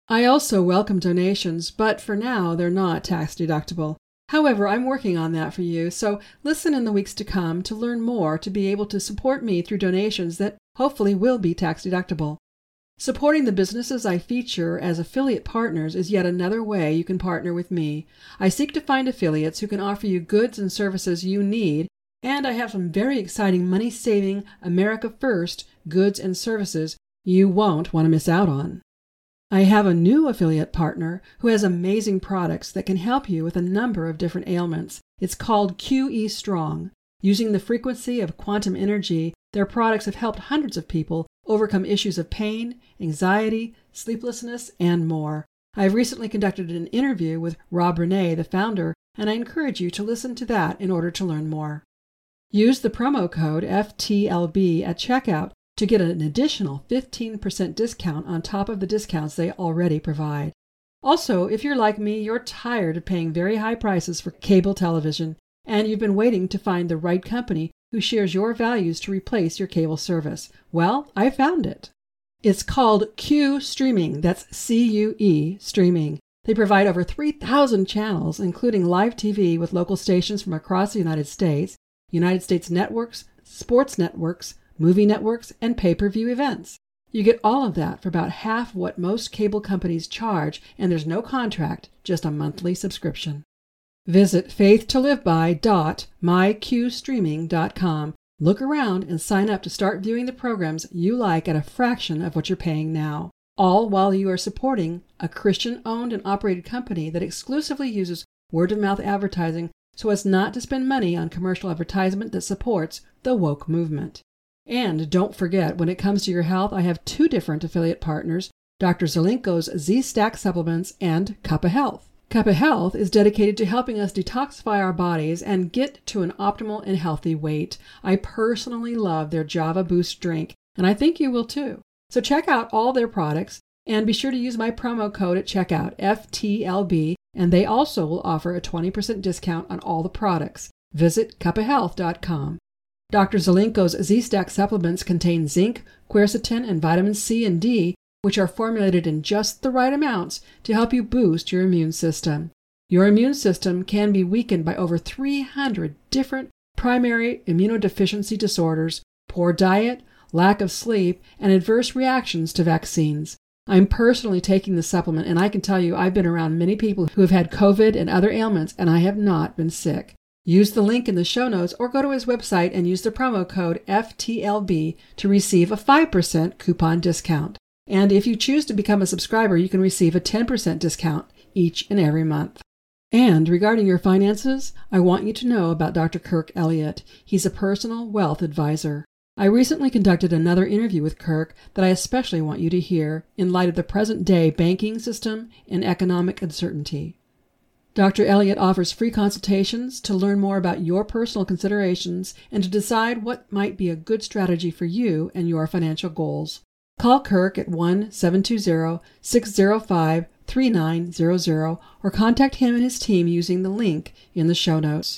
I also welcome donations, but for now, they're not tax deductible. However, I'm working on that for you, so listen in the weeks to come to learn more to be able to support me through donations that hopefully will be tax deductible. Supporting the businesses I feature as affiliate partners is yet another way you can partner with me. I seek to find affiliates who can offer you goods and services you need, and I have some very exciting money-saving, America-first goods and services you won't want to miss out on. I have a new affiliate partner who has amazing products that can help you with a number of different ailments. It's called Q E Strong. Using the frequency of quantum energy, their products have helped hundreds of people overcome issues of pain, anxiety, sleeplessness, and more. I have recently conducted an interview with Rob Renee, the founder, and I encourage you to listen to that in order to learn more. Use the promo code F T L B at checkout to get an additional fifteen percent discount on top of the discounts they already provide. Also, if you're like me, you're tired of paying very high prices for cable television, and you've been waiting to find the right company who shares your values to replace your cable service. Well, I found it. It's called Q Streaming. That's C U E Streaming. They provide over three thousand channels, including live T V with local stations from across the United States, United States networks, sports networks, movie networks, and pay-per-view events. You get all of that for about half what most cable companies charge, and there's no contract, just a monthly subscription. Visit faith to live by dot my q streaming dot com. Look around and sign up to start viewing the programs you like at a fraction of what you're paying now, all while you are supporting a Christian-owned and operated company that exclusively uses word-of-mouth advertising so as not to spend money on commercial advertisement that supports the woke movement. And don't forget, when it comes to your health, I have two different affiliate partners, Doctor Zelenko's Z-Stack Supplements and Kappa Health. Kappa Health is dedicated to helping us detoxify our bodies and get to an optimal and healthy weight. I personally love their Java Boost drink, and I think you will too. So check out all their products, and be sure to use my promo code at checkout, F T L B, and they also will offer a twenty percent discount on all the products. Visit kappa health dot com. Doctor Zelenko's Z-Stack supplements contain zinc, quercetin, and vitamins C and D, which are formulated in just the right amounts to help you boost your immune system. Your immune system can be weakened by over three hundred different primary immunodeficiency disorders, poor diet, lack of sleep, and adverse reactions to vaccines. I'm personally taking the supplement, and I can tell you I've been around many people who have had COVID and other ailments, and I have not been sick. Use the link in the show notes or go to his website and use the promo code F T L B to receive a five percent coupon discount. And if you choose to become a subscriber, you can receive a ten percent discount each and every month. And regarding your finances, I want you to know about Doctor Kirk Elliott. He's a personal wealth advisor. I recently conducted another interview with Kirk that I especially want you to hear in light of the present-day banking system and economic uncertainty. Doctor Elliott offers free consultations to learn more about your personal considerations and to decide what might be a good strategy for you and your financial goals. Call Kirk at one seven two zero, six zero five, three nine zero zero or contact him and his team using the link in the show notes.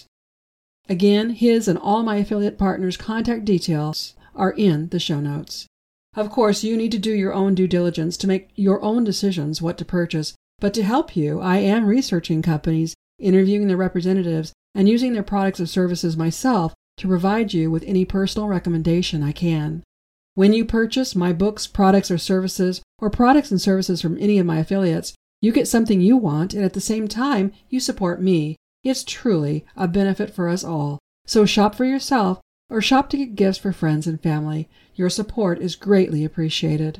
Again, his and all my affiliate partners' contact details are in the show notes. Of course, you need to do your own due diligence to make your own decisions what to purchase, but to help you, I am researching companies, interviewing their representatives, and using their products or services myself to provide you with any personal recommendation I can. When you purchase my books, products, or services, or products and services from any of my affiliates, you get something you want, and at the same time, you support me. It's truly a benefit for us all. So shop for yourself, or shop to get gifts for friends and family. Your support is greatly appreciated.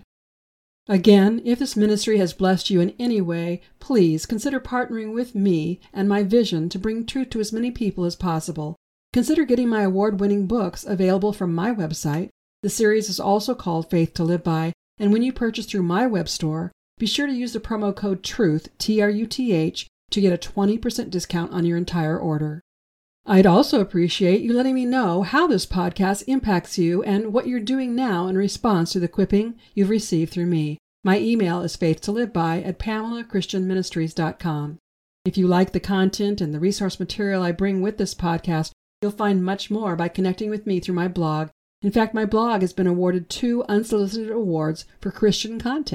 Again, if this ministry has blessed you in any way, please consider partnering with me and my vision to bring truth to as many people as possible. Consider getting my award-winning books available from my website. The series is also called Faith to Live By, and when you purchase through my web store, be sure to use the promo code TRUTH, T R U T H, to get a twenty percent discount on your entire order. I'd also appreciate you letting me know how this podcast impacts you and what you're doing now in response to the equipping you've received through me. My email is faithtoliveby at pamela christian ministries dot com. If you like the content and the resource material I bring with this podcast, you'll find much more by connecting with me through my blog. In fact, my blog has been awarded two unsolicited awards for Christian content.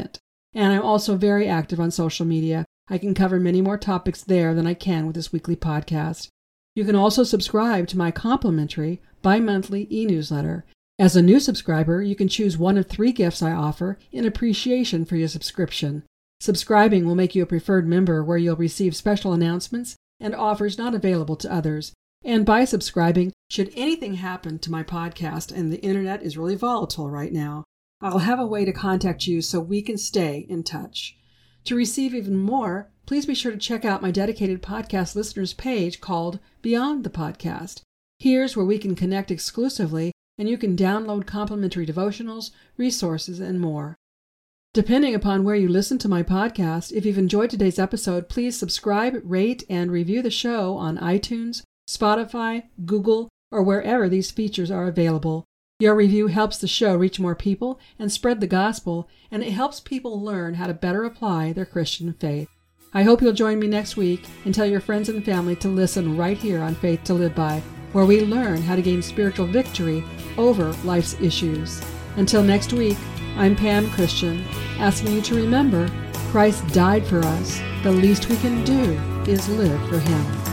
And I'm also very active on social media. I can cover many more topics there than I can with this weekly podcast. You can also subscribe to my complimentary bi-monthly e-newsletter. As a new subscriber, you can choose one of three gifts I offer in appreciation for your subscription. Subscribing will make you a preferred member where you'll receive special announcements and offers not available to others. And by subscribing, should anything happen to my podcast, and the internet is really volatile right now, I'll have a way to contact you so we can stay in touch. To receive even more, please be sure to check out my dedicated podcast listeners page called Beyond the Podcast. Here's where we can connect exclusively, and you can download complimentary devotionals, resources, and more. Depending upon where you listen to my podcast, if you've enjoyed today's episode, please subscribe, rate, and review the show on iTunes, Spotify, Google, or wherever these features are available. Your review helps the show reach more people and spread the gospel, and it helps people learn how to better apply their Christian faith. I hope you'll join me next week and tell your friends and family to listen right here on Faith to Live By, where we learn how to gain spiritual victory over life's issues. Until next week, I'm Pam Christian, asking you to remember Christ died for us. The least we can do is live for Him.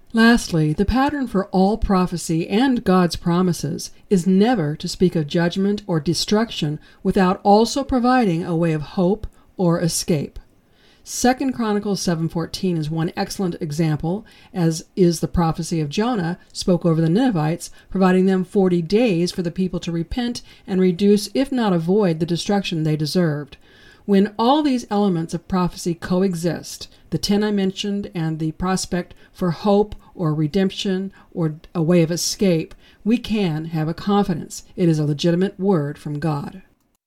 Lastly, the pattern for all prophecy and God's promises is never to speak of judgment or destruction without also providing a way of hope or escape. Second Chronicles seven fourteen is one excellent example, as is the prophecy of Jonah spoke over the Ninevites, providing them forty days for the people to repent and reduce, if not avoid, the destruction they deserved. When all these elements of prophecy coexist, the ten I mentioned and the prospect for hope or redemption or a way of escape, we can have a confidence it is a legitimate word from God.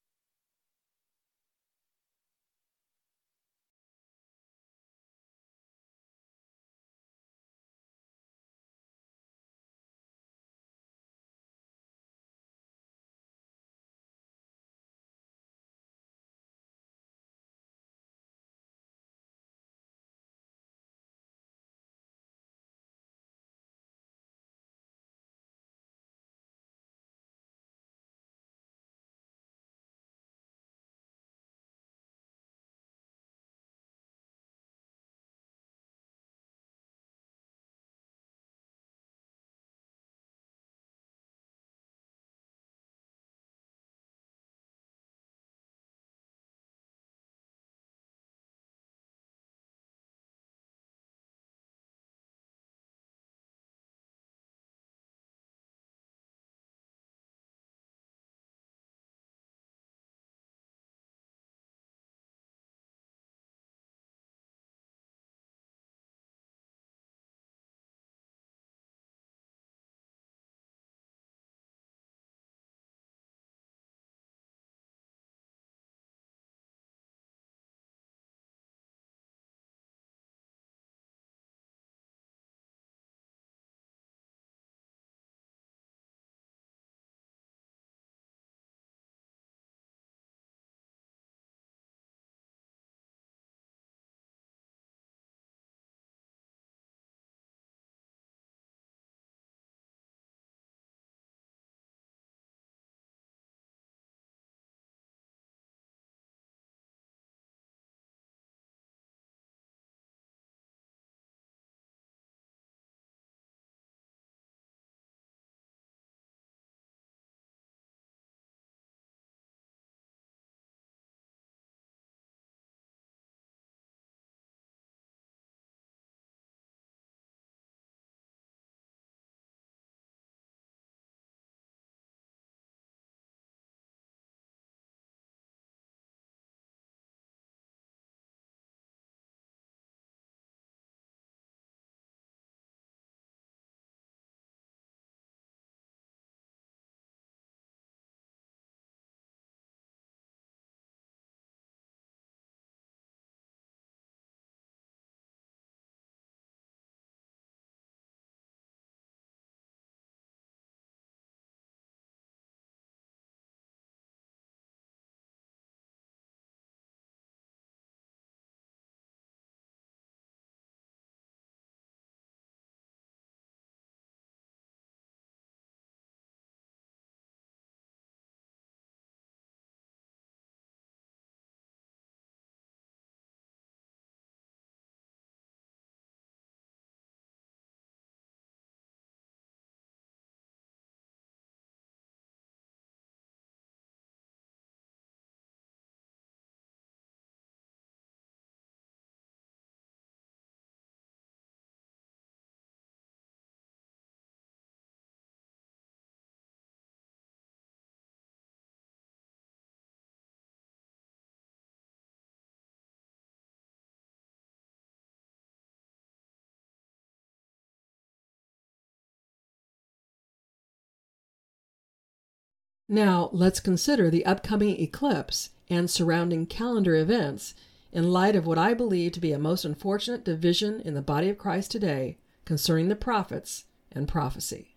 Now, let's consider the upcoming eclipse and surrounding calendar events in light of what I believe to be a most unfortunate division in the body of Christ today concerning the prophets and prophecy.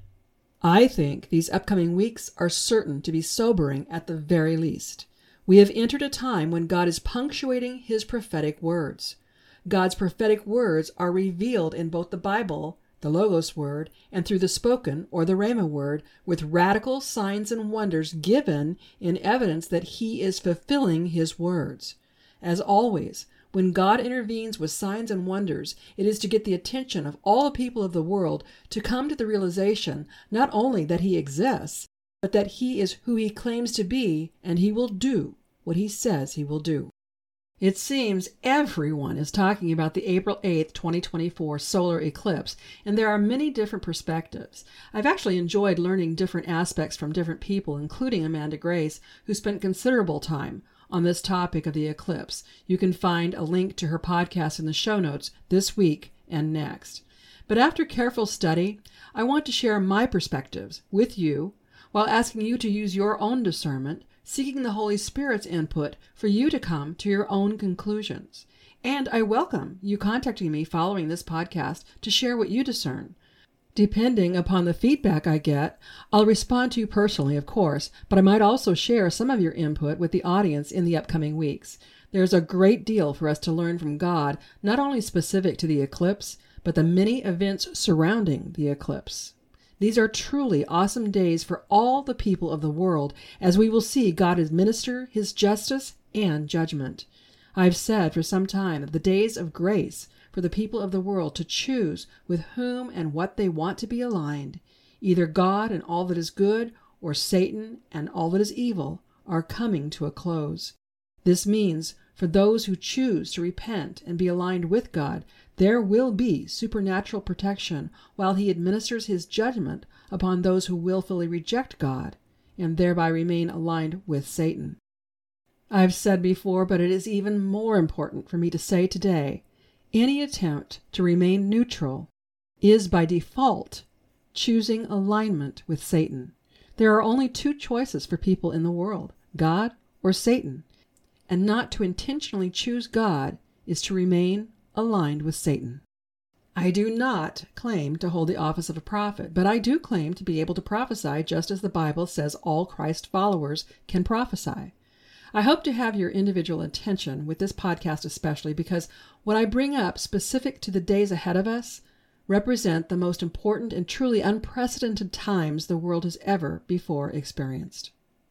I think these upcoming weeks are certain to be sobering at the very least. We have entered a time when God is punctuating his prophetic words. God's prophetic words are revealed in both the Bible, the Logos word, and through the spoken or the Rhema word, with radical signs and wonders given in evidence that he is fulfilling his words. As always, When God intervenes with signs and wonders, it is to get the attention of all the people of the world to come to the realization not only that he exists, but that he is who he claims to be, and he will do what he says he will do. It seems everyone is talking about the April eighth, twenty twenty-four solar eclipse, and there are many different perspectives. I've actually enjoyed learning different aspects from different people, including Amanda Grace, who spent considerable time on this topic of the eclipse. You can find a link to her podcast in the show notes this week and next. But after careful study, I want to share my perspectives with you while asking you to use your own discernment, seeking the Holy Spirit's input for you to come to your own conclusions. And I welcome you contacting me following this podcast to share what you discern. Depending upon the feedback I get, I'll respond to you personally, of course, but I might also share some of your input with the audience in the upcoming weeks. There's a great deal for us to learn from God, not only specific to the eclipse, but the many events surrounding the eclipse. These are truly awesome days for all the people of the world, as we will see God administer his justice and judgment. I've said for some time that the days of grace for the people of the world to choose with whom and what they want to be aligned, either God and all that is good, or Satan and all that is evil, are coming to a close. This means for those who choose to repent and be aligned with God, there will be supernatural protection while he administers his judgment upon those who willfully reject God and thereby remain aligned with Satan. I've said before, but it is even more important for me to say today, any attempt to remain neutral is by default choosing alignment with Satan. There are only two choices for people in the world, God or Satan, and not to intentionally choose God is to remain aligned with Satan. I do not claim to hold the office of a prophet, but I do claim to be able to prophesy just as the Bible says all Christ followers can prophesy. I hope to have your individual attention with this podcast especially because what I bring up specific to the days ahead of us represent the most important and truly unprecedented times the world has ever before experienced.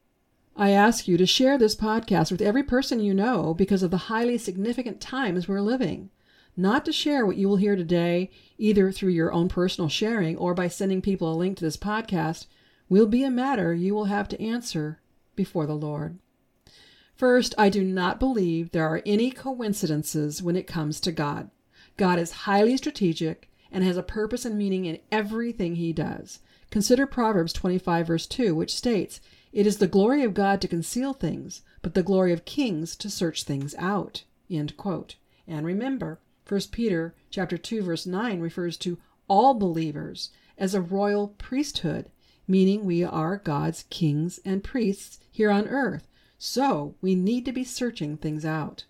I ask you to share this podcast with every person you know because of the highly significant times we're living. Not to share what you will hear today, either through your own personal sharing or by sending people a link to this podcast, will be a matter you will have to answer before the Lord. First, I do not believe there are any coincidences when it comes to God. God is highly strategic and has a purpose and meaning in everything he does. Consider Proverbs twenty-five, verse two, which states, "It is the glory of God to conceal things, but the glory of kings to search things out." End quote. And remember, First Peter chapter two, verse nine refers to all believers as a royal priesthood, meaning we are God's kings and priests here on earth. So we need to be searching things out.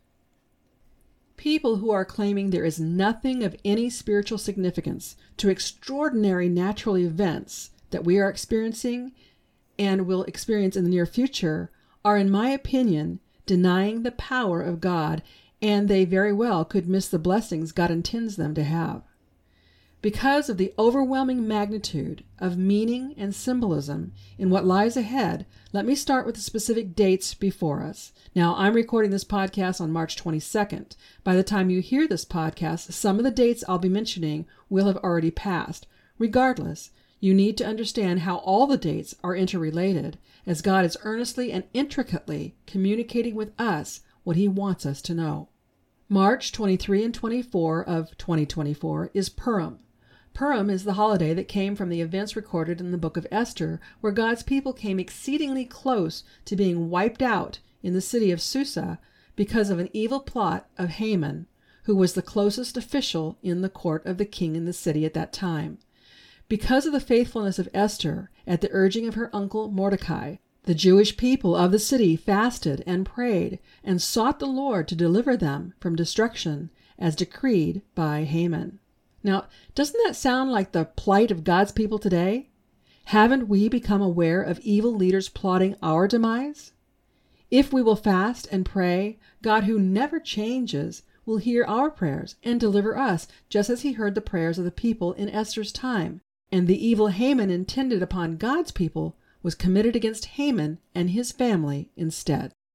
People who are claiming there is nothing of any spiritual significance to extraordinary natural events that we are experiencing and will experience in the near future are, in my opinion, denying the power of God, and they very well could miss the blessings God intends them to have. Because of the overwhelming magnitude of meaning and symbolism in what lies ahead, let me start with the specific dates before us. Now, I'm recording this podcast on March twenty-second. By the time you hear this podcast, some of the dates I'll be mentioning will have already passed. Regardless, you need to understand how all the dates are interrelated, as God is earnestly and intricately communicating with us what he wants us to know. March twenty-third and twenty-fourth of twenty twenty-four is Purim. Purim is the holiday that came from the events recorded in the book of Esther, where God's people came exceedingly close to being wiped out in the city of Susa because of an evil plot of Haman, who was the closest official in the court of the king in the city at that time. Because of the faithfulness of Esther, at the urging of her uncle Mordecai, the Jewish people of the city fasted and prayed and sought the Lord to deliver them from destruction as decreed by Haman. Now, doesn't that sound like the plight of God's people today? Haven't we become aware of evil leaders plotting our demise? If we will fast and pray, God, who never changes, will hear our prayers and deliver us, just as he heard the prayers of the people in Esther's time. And the evil Haman intended upon God's people was committed against Haman and his family instead.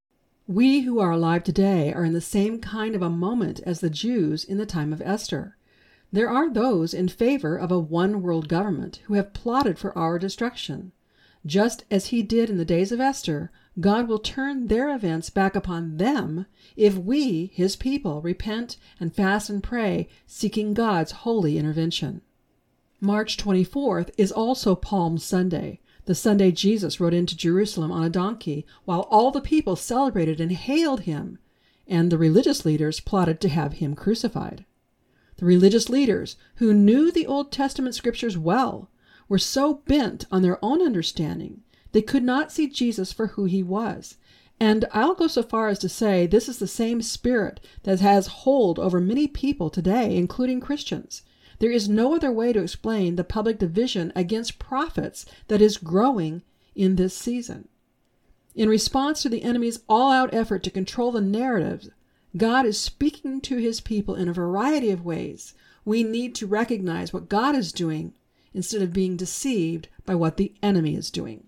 We who are alive today are in the same kind of a moment as the Jews in the time of Esther. There are those in favor of a one-world government who have plotted for our destruction. Just as he did in the days of Esther, God will turn their events back upon them if we, his people, repent and fast and pray, seeking God's holy intervention. March twenty-fourth is also Palm Sunday, the Sunday Jesus rode into Jerusalem on a donkey, while all the people celebrated and hailed him, and the religious leaders plotted to have him crucified. The religious leaders, who knew the Old Testament scriptures well, were so bent on their own understanding they could not see Jesus for who he was. And I'll go so far as to say this is the same spirit that has hold over many people today, including Christians. There is no other way to explain the public division against prophets that is growing in this season. In response to the enemy's all-out effort to control the narratives, God is speaking to his people in a variety of ways. We need to recognize what God is doing instead of being deceived by what the enemy is doing.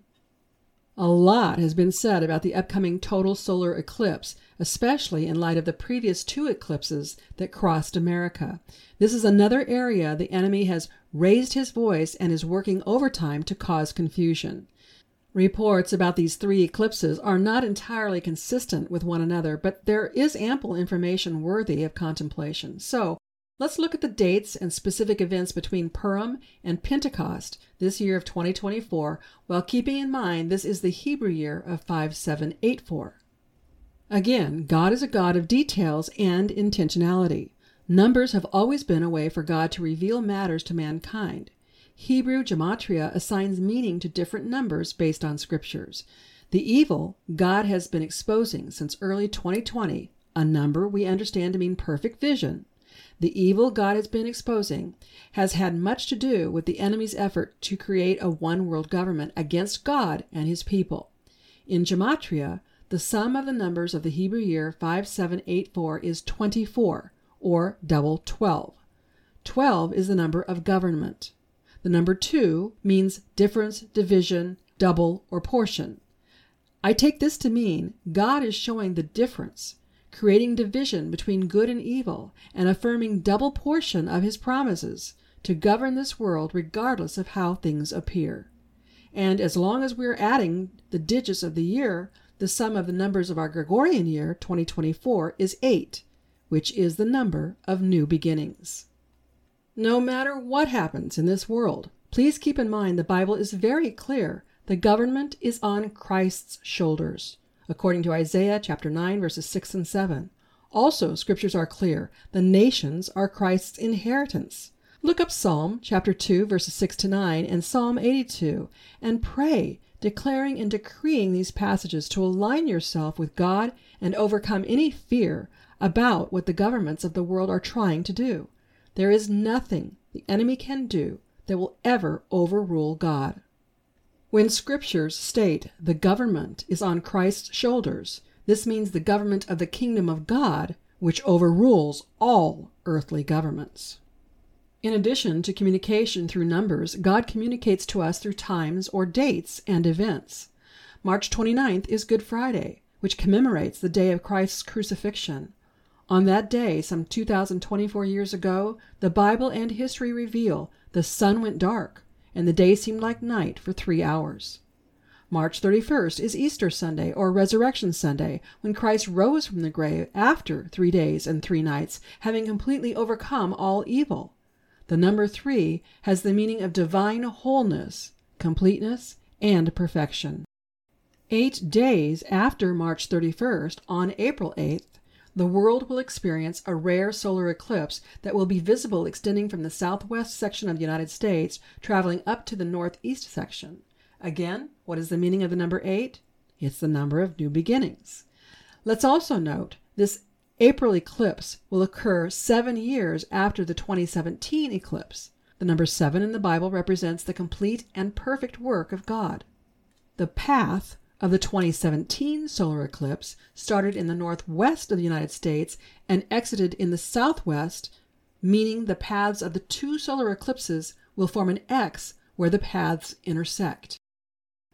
A lot has been said about the upcoming total solar eclipse, especially in light of the previous two eclipses that crossed America. This is another area the enemy has raised his voice and is working overtime to cause confusion. Reports about these three eclipses are not entirely consistent with one another, but there is ample information worthy of contemplation. So, let's look at the dates and specific events between Purim and Pentecost this year of twenty twenty-four, while keeping in mind this is the Hebrew year of five seven eight four. Again, God is a God of details and intentionality. Numbers have always been a way for God to reveal matters to mankind. Hebrew gematria assigns meaning to different numbers based on scriptures. The evil God has been exposing since early twenty twenty, a number we understand to mean perfect vision, the evil God has been exposing has had much to do with the enemy's effort to create a one-world government against God and his people. In gematria, the sum of the numbers of the Hebrew year five seven eight four is twenty-four, or double twelve. twelve is the number of government. The number two means difference, division, double, or portion. I take this to mean God is showing the difference, creating division between good and evil, and affirming double portion of his promises to govern this world regardless of how things appear. And as long as we're adding the digits of the year, the sum of the numbers of our Gregorian year, twenty twenty-four, is eight, which is the number of new beginnings. No matter what happens in this world, please keep in mind the Bible is very clear. The government is on Christ's shoulders, according to Isaiah chapter nine, verses six and seven. Also, scriptures are clear. The nations are Christ's inheritance. Look up Psalm chapter two, verses six to nine, and Psalm eighty-two, and pray, declaring and decreeing these passages to align yourself with God and overcome any fear about what the governments of the world are trying to do. There is nothing the enemy can do that will ever overrule God. When scriptures state the government is on Christ's shoulders, this means the government of the kingdom of God, which overrules all earthly governments. In addition to communication through numbers, God communicates to us through times or dates and events. March twenty-ninth is Good Friday, which commemorates the day of Christ's crucifixion. On that day, some two thousand twenty-four years ago, the Bible and history reveal the sun went dark, and the day seemed like night for three hours. March thirty-first is Easter Sunday, or Resurrection Sunday, when Christ rose from the grave after three days and three nights, having completely overcome all evil. The number three has the meaning of divine wholeness, completeness, and perfection. Eight days after March thirty-first, on April eighth, the world will experience a rare solar eclipse that will be visible extending from the southwest section of the United States, traveling up to the northeast section. Again, what is the meaning of the number eight? It's the number of new beginnings. Let's also note this April eclipse will occur seven years after the twenty seventeen eclipse. The number seven in the Bible represents the complete and perfect work of God. The path of the twenty seventeen solar eclipse started in the northwest of the United States and exited in the southwest, meaning the paths of the two solar eclipses will form an X where the paths intersect.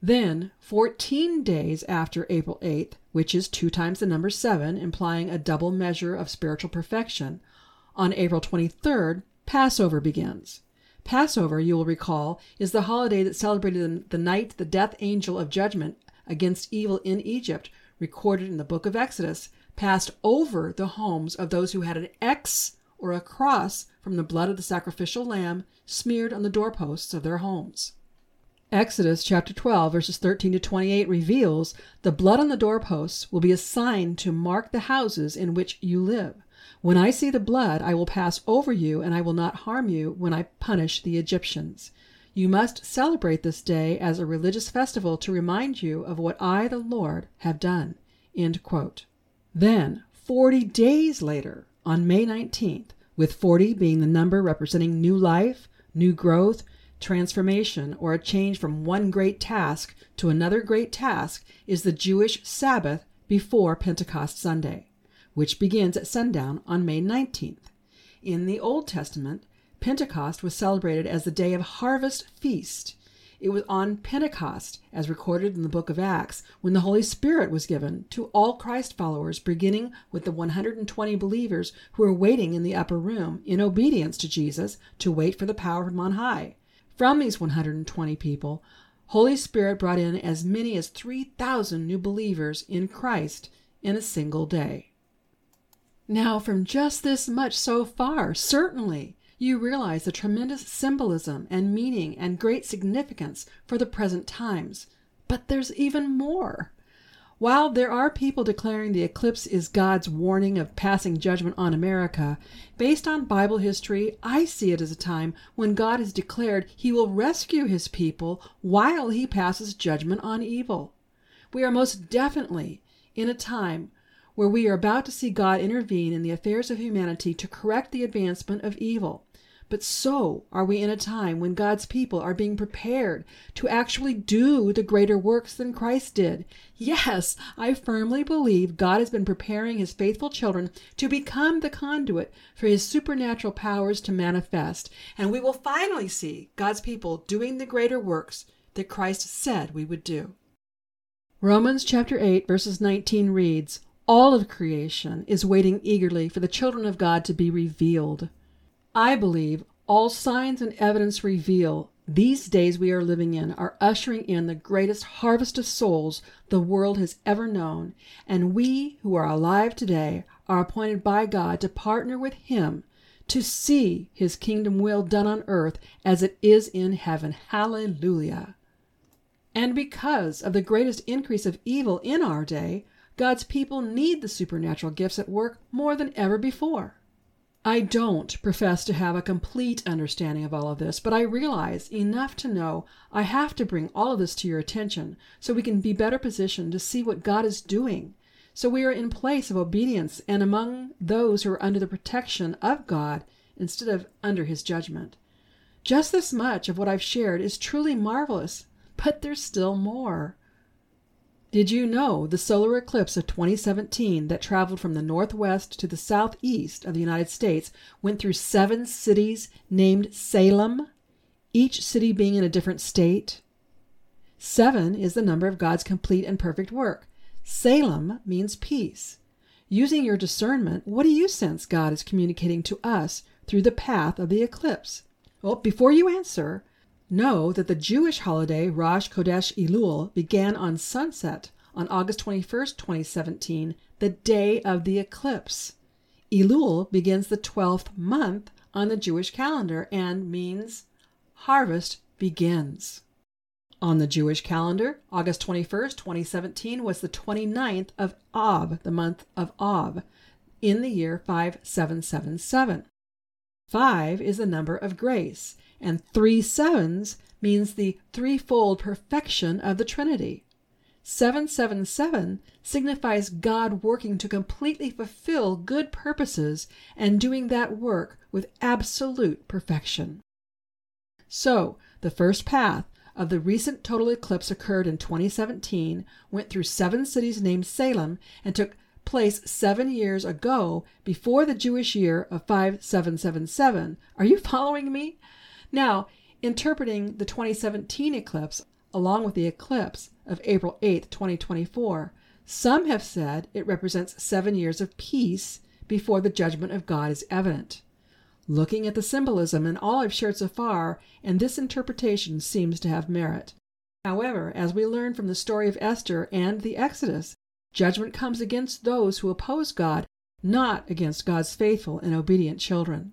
Then, fourteen days after April eighth, which is two times the number seven, implying a double measure of spiritual perfection, on April twenty-third, Passover begins. Passover, you will recall, is the holiday that celebrated the night the death angel of judgment against evil in Egypt, recorded in the book of Exodus, passed over the homes of those who had an X or a cross from the blood of the sacrificial lamb smeared on the doorposts of their homes. Exodus chapter twelve, verses thirteen to twenty-eight reveals the blood on the doorposts will be a sign to mark the houses in which you live. When I see the blood, I will pass over you, and I will not harm you when I punish the Egyptians. You must celebrate this day as a religious festival to remind you of what I, the Lord, have done." End quote. Then, forty days later, on May nineteenth, with forty being the number representing new life, new growth, transformation, or a change from one great task to another great task, is the Jewish Sabbath before Pentecost Sunday, which begins at sundown on May nineteenth. In the Old Testament, Pentecost was celebrated as the day of harvest feast. It was on Pentecost, as recorded in the book of Acts, when the Holy Spirit was given to all Christ followers, beginning with the one hundred twenty believers who were waiting in the upper room in obedience to Jesus to wait for the power from on high. From these one hundred twenty people, Holy Spirit brought in as many as three thousand new believers in Christ in a single day. Now, from just this much so far, certainly you realize the tremendous symbolism and meaning and great significance for the present times. But there's even more. While there are people declaring the eclipse is God's warning of passing judgment on America, based on Bible history, I see it as a time when God has declared he will rescue his people while he passes judgment on evil. We are most definitely in a time where we are about to see God intervene in the affairs of humanity to correct the advancement of evil. But so are we in a time when God's people are being prepared to actually do the greater works than Christ did. Yes, I firmly believe God has been preparing his faithful children to become the conduit for his supernatural powers to manifest, and we will finally see God's people doing the greater works that Christ said we would do. Romans chapter eight, verses nineteen reads, "All of creation is waiting eagerly for the children of God to be revealed." I believe all signs and evidence reveal these days we are living in are ushering in the greatest harvest of souls the world has ever known, and we who are alive today are appointed by God to partner with him to see his kingdom will done on earth as it is in heaven. Hallelujah. And because of the greatest increase of evil in our day, God's people need the supernatural gifts at work more than ever before. I don't profess to have a complete understanding of all of this, but I realize enough to know I have to bring all of this to your attention so we can be better positioned to see what God is doing, so we are in place of obedience and among those who are under the protection of God instead of under his judgment. Just this much of what I've shared is truly marvelous, but there's still more. Did you know the solar eclipse of twenty seventeen that traveled from the northwest to the southeast of the United States went through seven cities named Salem, each city being in a different state? Seven is the number of God's complete and perfect work. Salem means peace. Using your discernment, what do you sense God is communicating to us through the path of the eclipse? Well, before you answer, know that the Jewish holiday Rosh Chodesh Elul began on sunset on August twenty-first, twenty seventeen, the day of the eclipse. Elul begins the twelfth month on the Jewish calendar and means harvest begins. On the Jewish calendar, August twenty-first, twenty seventeen was the twenty-ninth of Av, the month of Av, in the year five seven seven seven. Five is the number of grace, and three sevens means the threefold perfection of the Trinity. seven seven seven signifies God working to completely fulfill good purposes and doing that work with absolute perfection. So, the first path of the recent total eclipse occurred in twenty seventeen, went through seven cities named Salem, and took place seven years ago before the Jewish year of five seven seven seven. Are you following me? Now, interpreting the twenty seventeen eclipse, along with the eclipse of April eighth, twenty twenty-four. Some have said it represents seven years of peace before the judgment of God is evident. Looking at the symbolism and all I've shared so far, and this interpretation seems to have merit. However, as we learn from the story of Esther and the Exodus, judgment comes against those who oppose God, not against God's faithful and obedient children.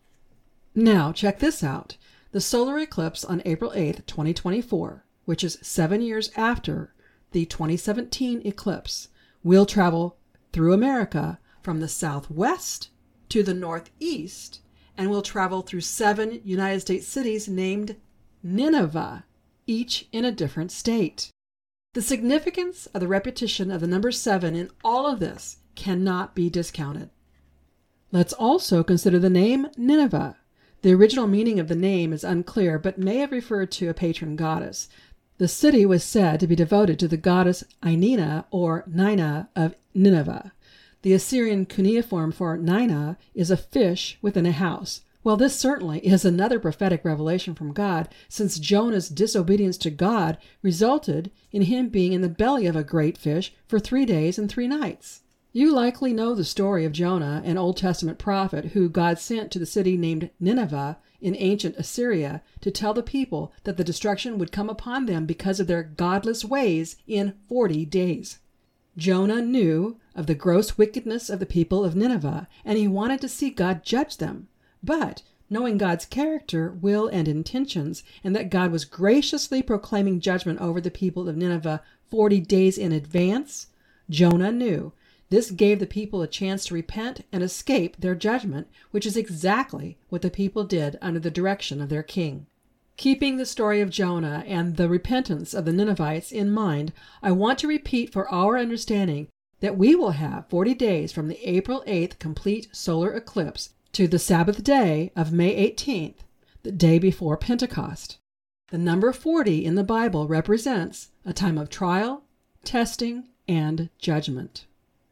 Now, check this out. The solar eclipse on April eighth, twenty twenty-four, which is seven years after the twenty seventeen eclipse, will travel through America from the southwest to the northeast and will travel through seven United States cities named Nineveh, each in a different state. The significance of the repetition of the number seven in all of this cannot be discounted. Let's also consider the name Nineveh. The original meaning of the name is unclear, but may have referred to a patron goddess. The city was said to be devoted to the goddess Inanna or Nina of Nineveh. The Assyrian cuneiform for Nina is a fish within a house. Well, this certainly is another prophetic revelation from God, since Jonah's disobedience to God resulted in him being in the belly of a great fish for three days and three nights. You likely know the story of Jonah, an Old Testament prophet who God sent to the city named Nineveh in ancient Assyria to tell the people that the destruction would come upon them because of their godless ways in forty days. Jonah knew of the gross wickedness of the people of Nineveh, and he wanted to see God judge them. But, knowing God's character, will, and intentions, and that God was graciously proclaiming judgment over the people of Nineveh forty days in advance, Jonah knew this gave the people a chance to repent and escape their judgment, which is exactly what the people did under the direction of their king. Keeping the story of Jonah and the repentance of the Ninevites in mind, I want to repeat for our understanding that we will have forty days from the April eighth complete solar eclipse to the Sabbath day of May eighteenth, the day before Pentecost. The number forty in the Bible represents a time of trial, testing, and judgment.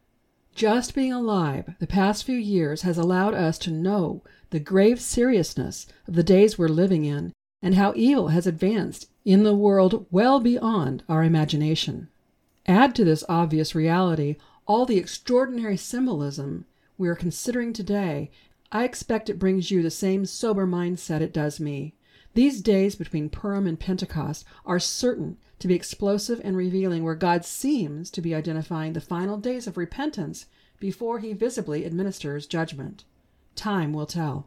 Just being alive the past few years has allowed us to know the grave seriousness of the days we're living in and how evil has advanced in the world well beyond our imagination. Add to this obvious reality all the extraordinary symbolism we are considering today. I expect it brings you the same sober mindset it does me. These days between Purim and Pentecost are certain to be explosive and revealing, where God seems to be identifying the final days of repentance before he visibly administers judgment. Time will tell.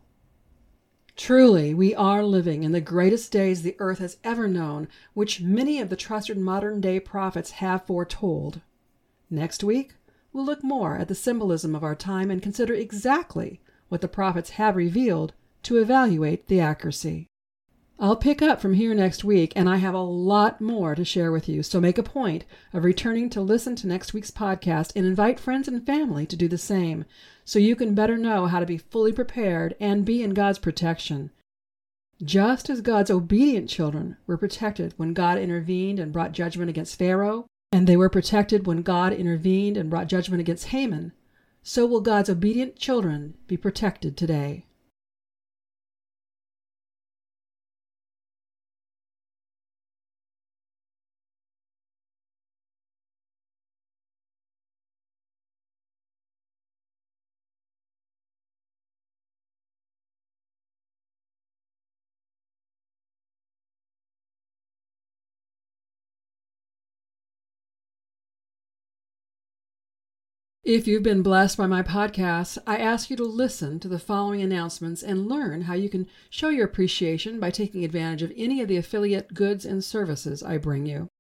Truly, we are living in the greatest days the earth has ever known, which many of the trusted modern-day prophets have foretold. Next week, we'll look more at the symbolism of our time and consider exactly what the prophets have revealed to evaluate the accuracy. I'll pick up from here next week, and I have a lot more to share with you, so make a point of returning to listen to next week's podcast and invite friends and family to do the same, so you can better know how to be fully prepared and be in God's protection. Just as God's obedient children were protected when God intervened and brought judgment against Pharaoh, and they were protected when God intervened and brought judgment against Haman, so will God's obedient children be protected today. If you've been blessed by my podcast, I ask you to listen to the following announcements and learn how you can show your appreciation by taking advantage of any of the affiliate goods and services I bring you.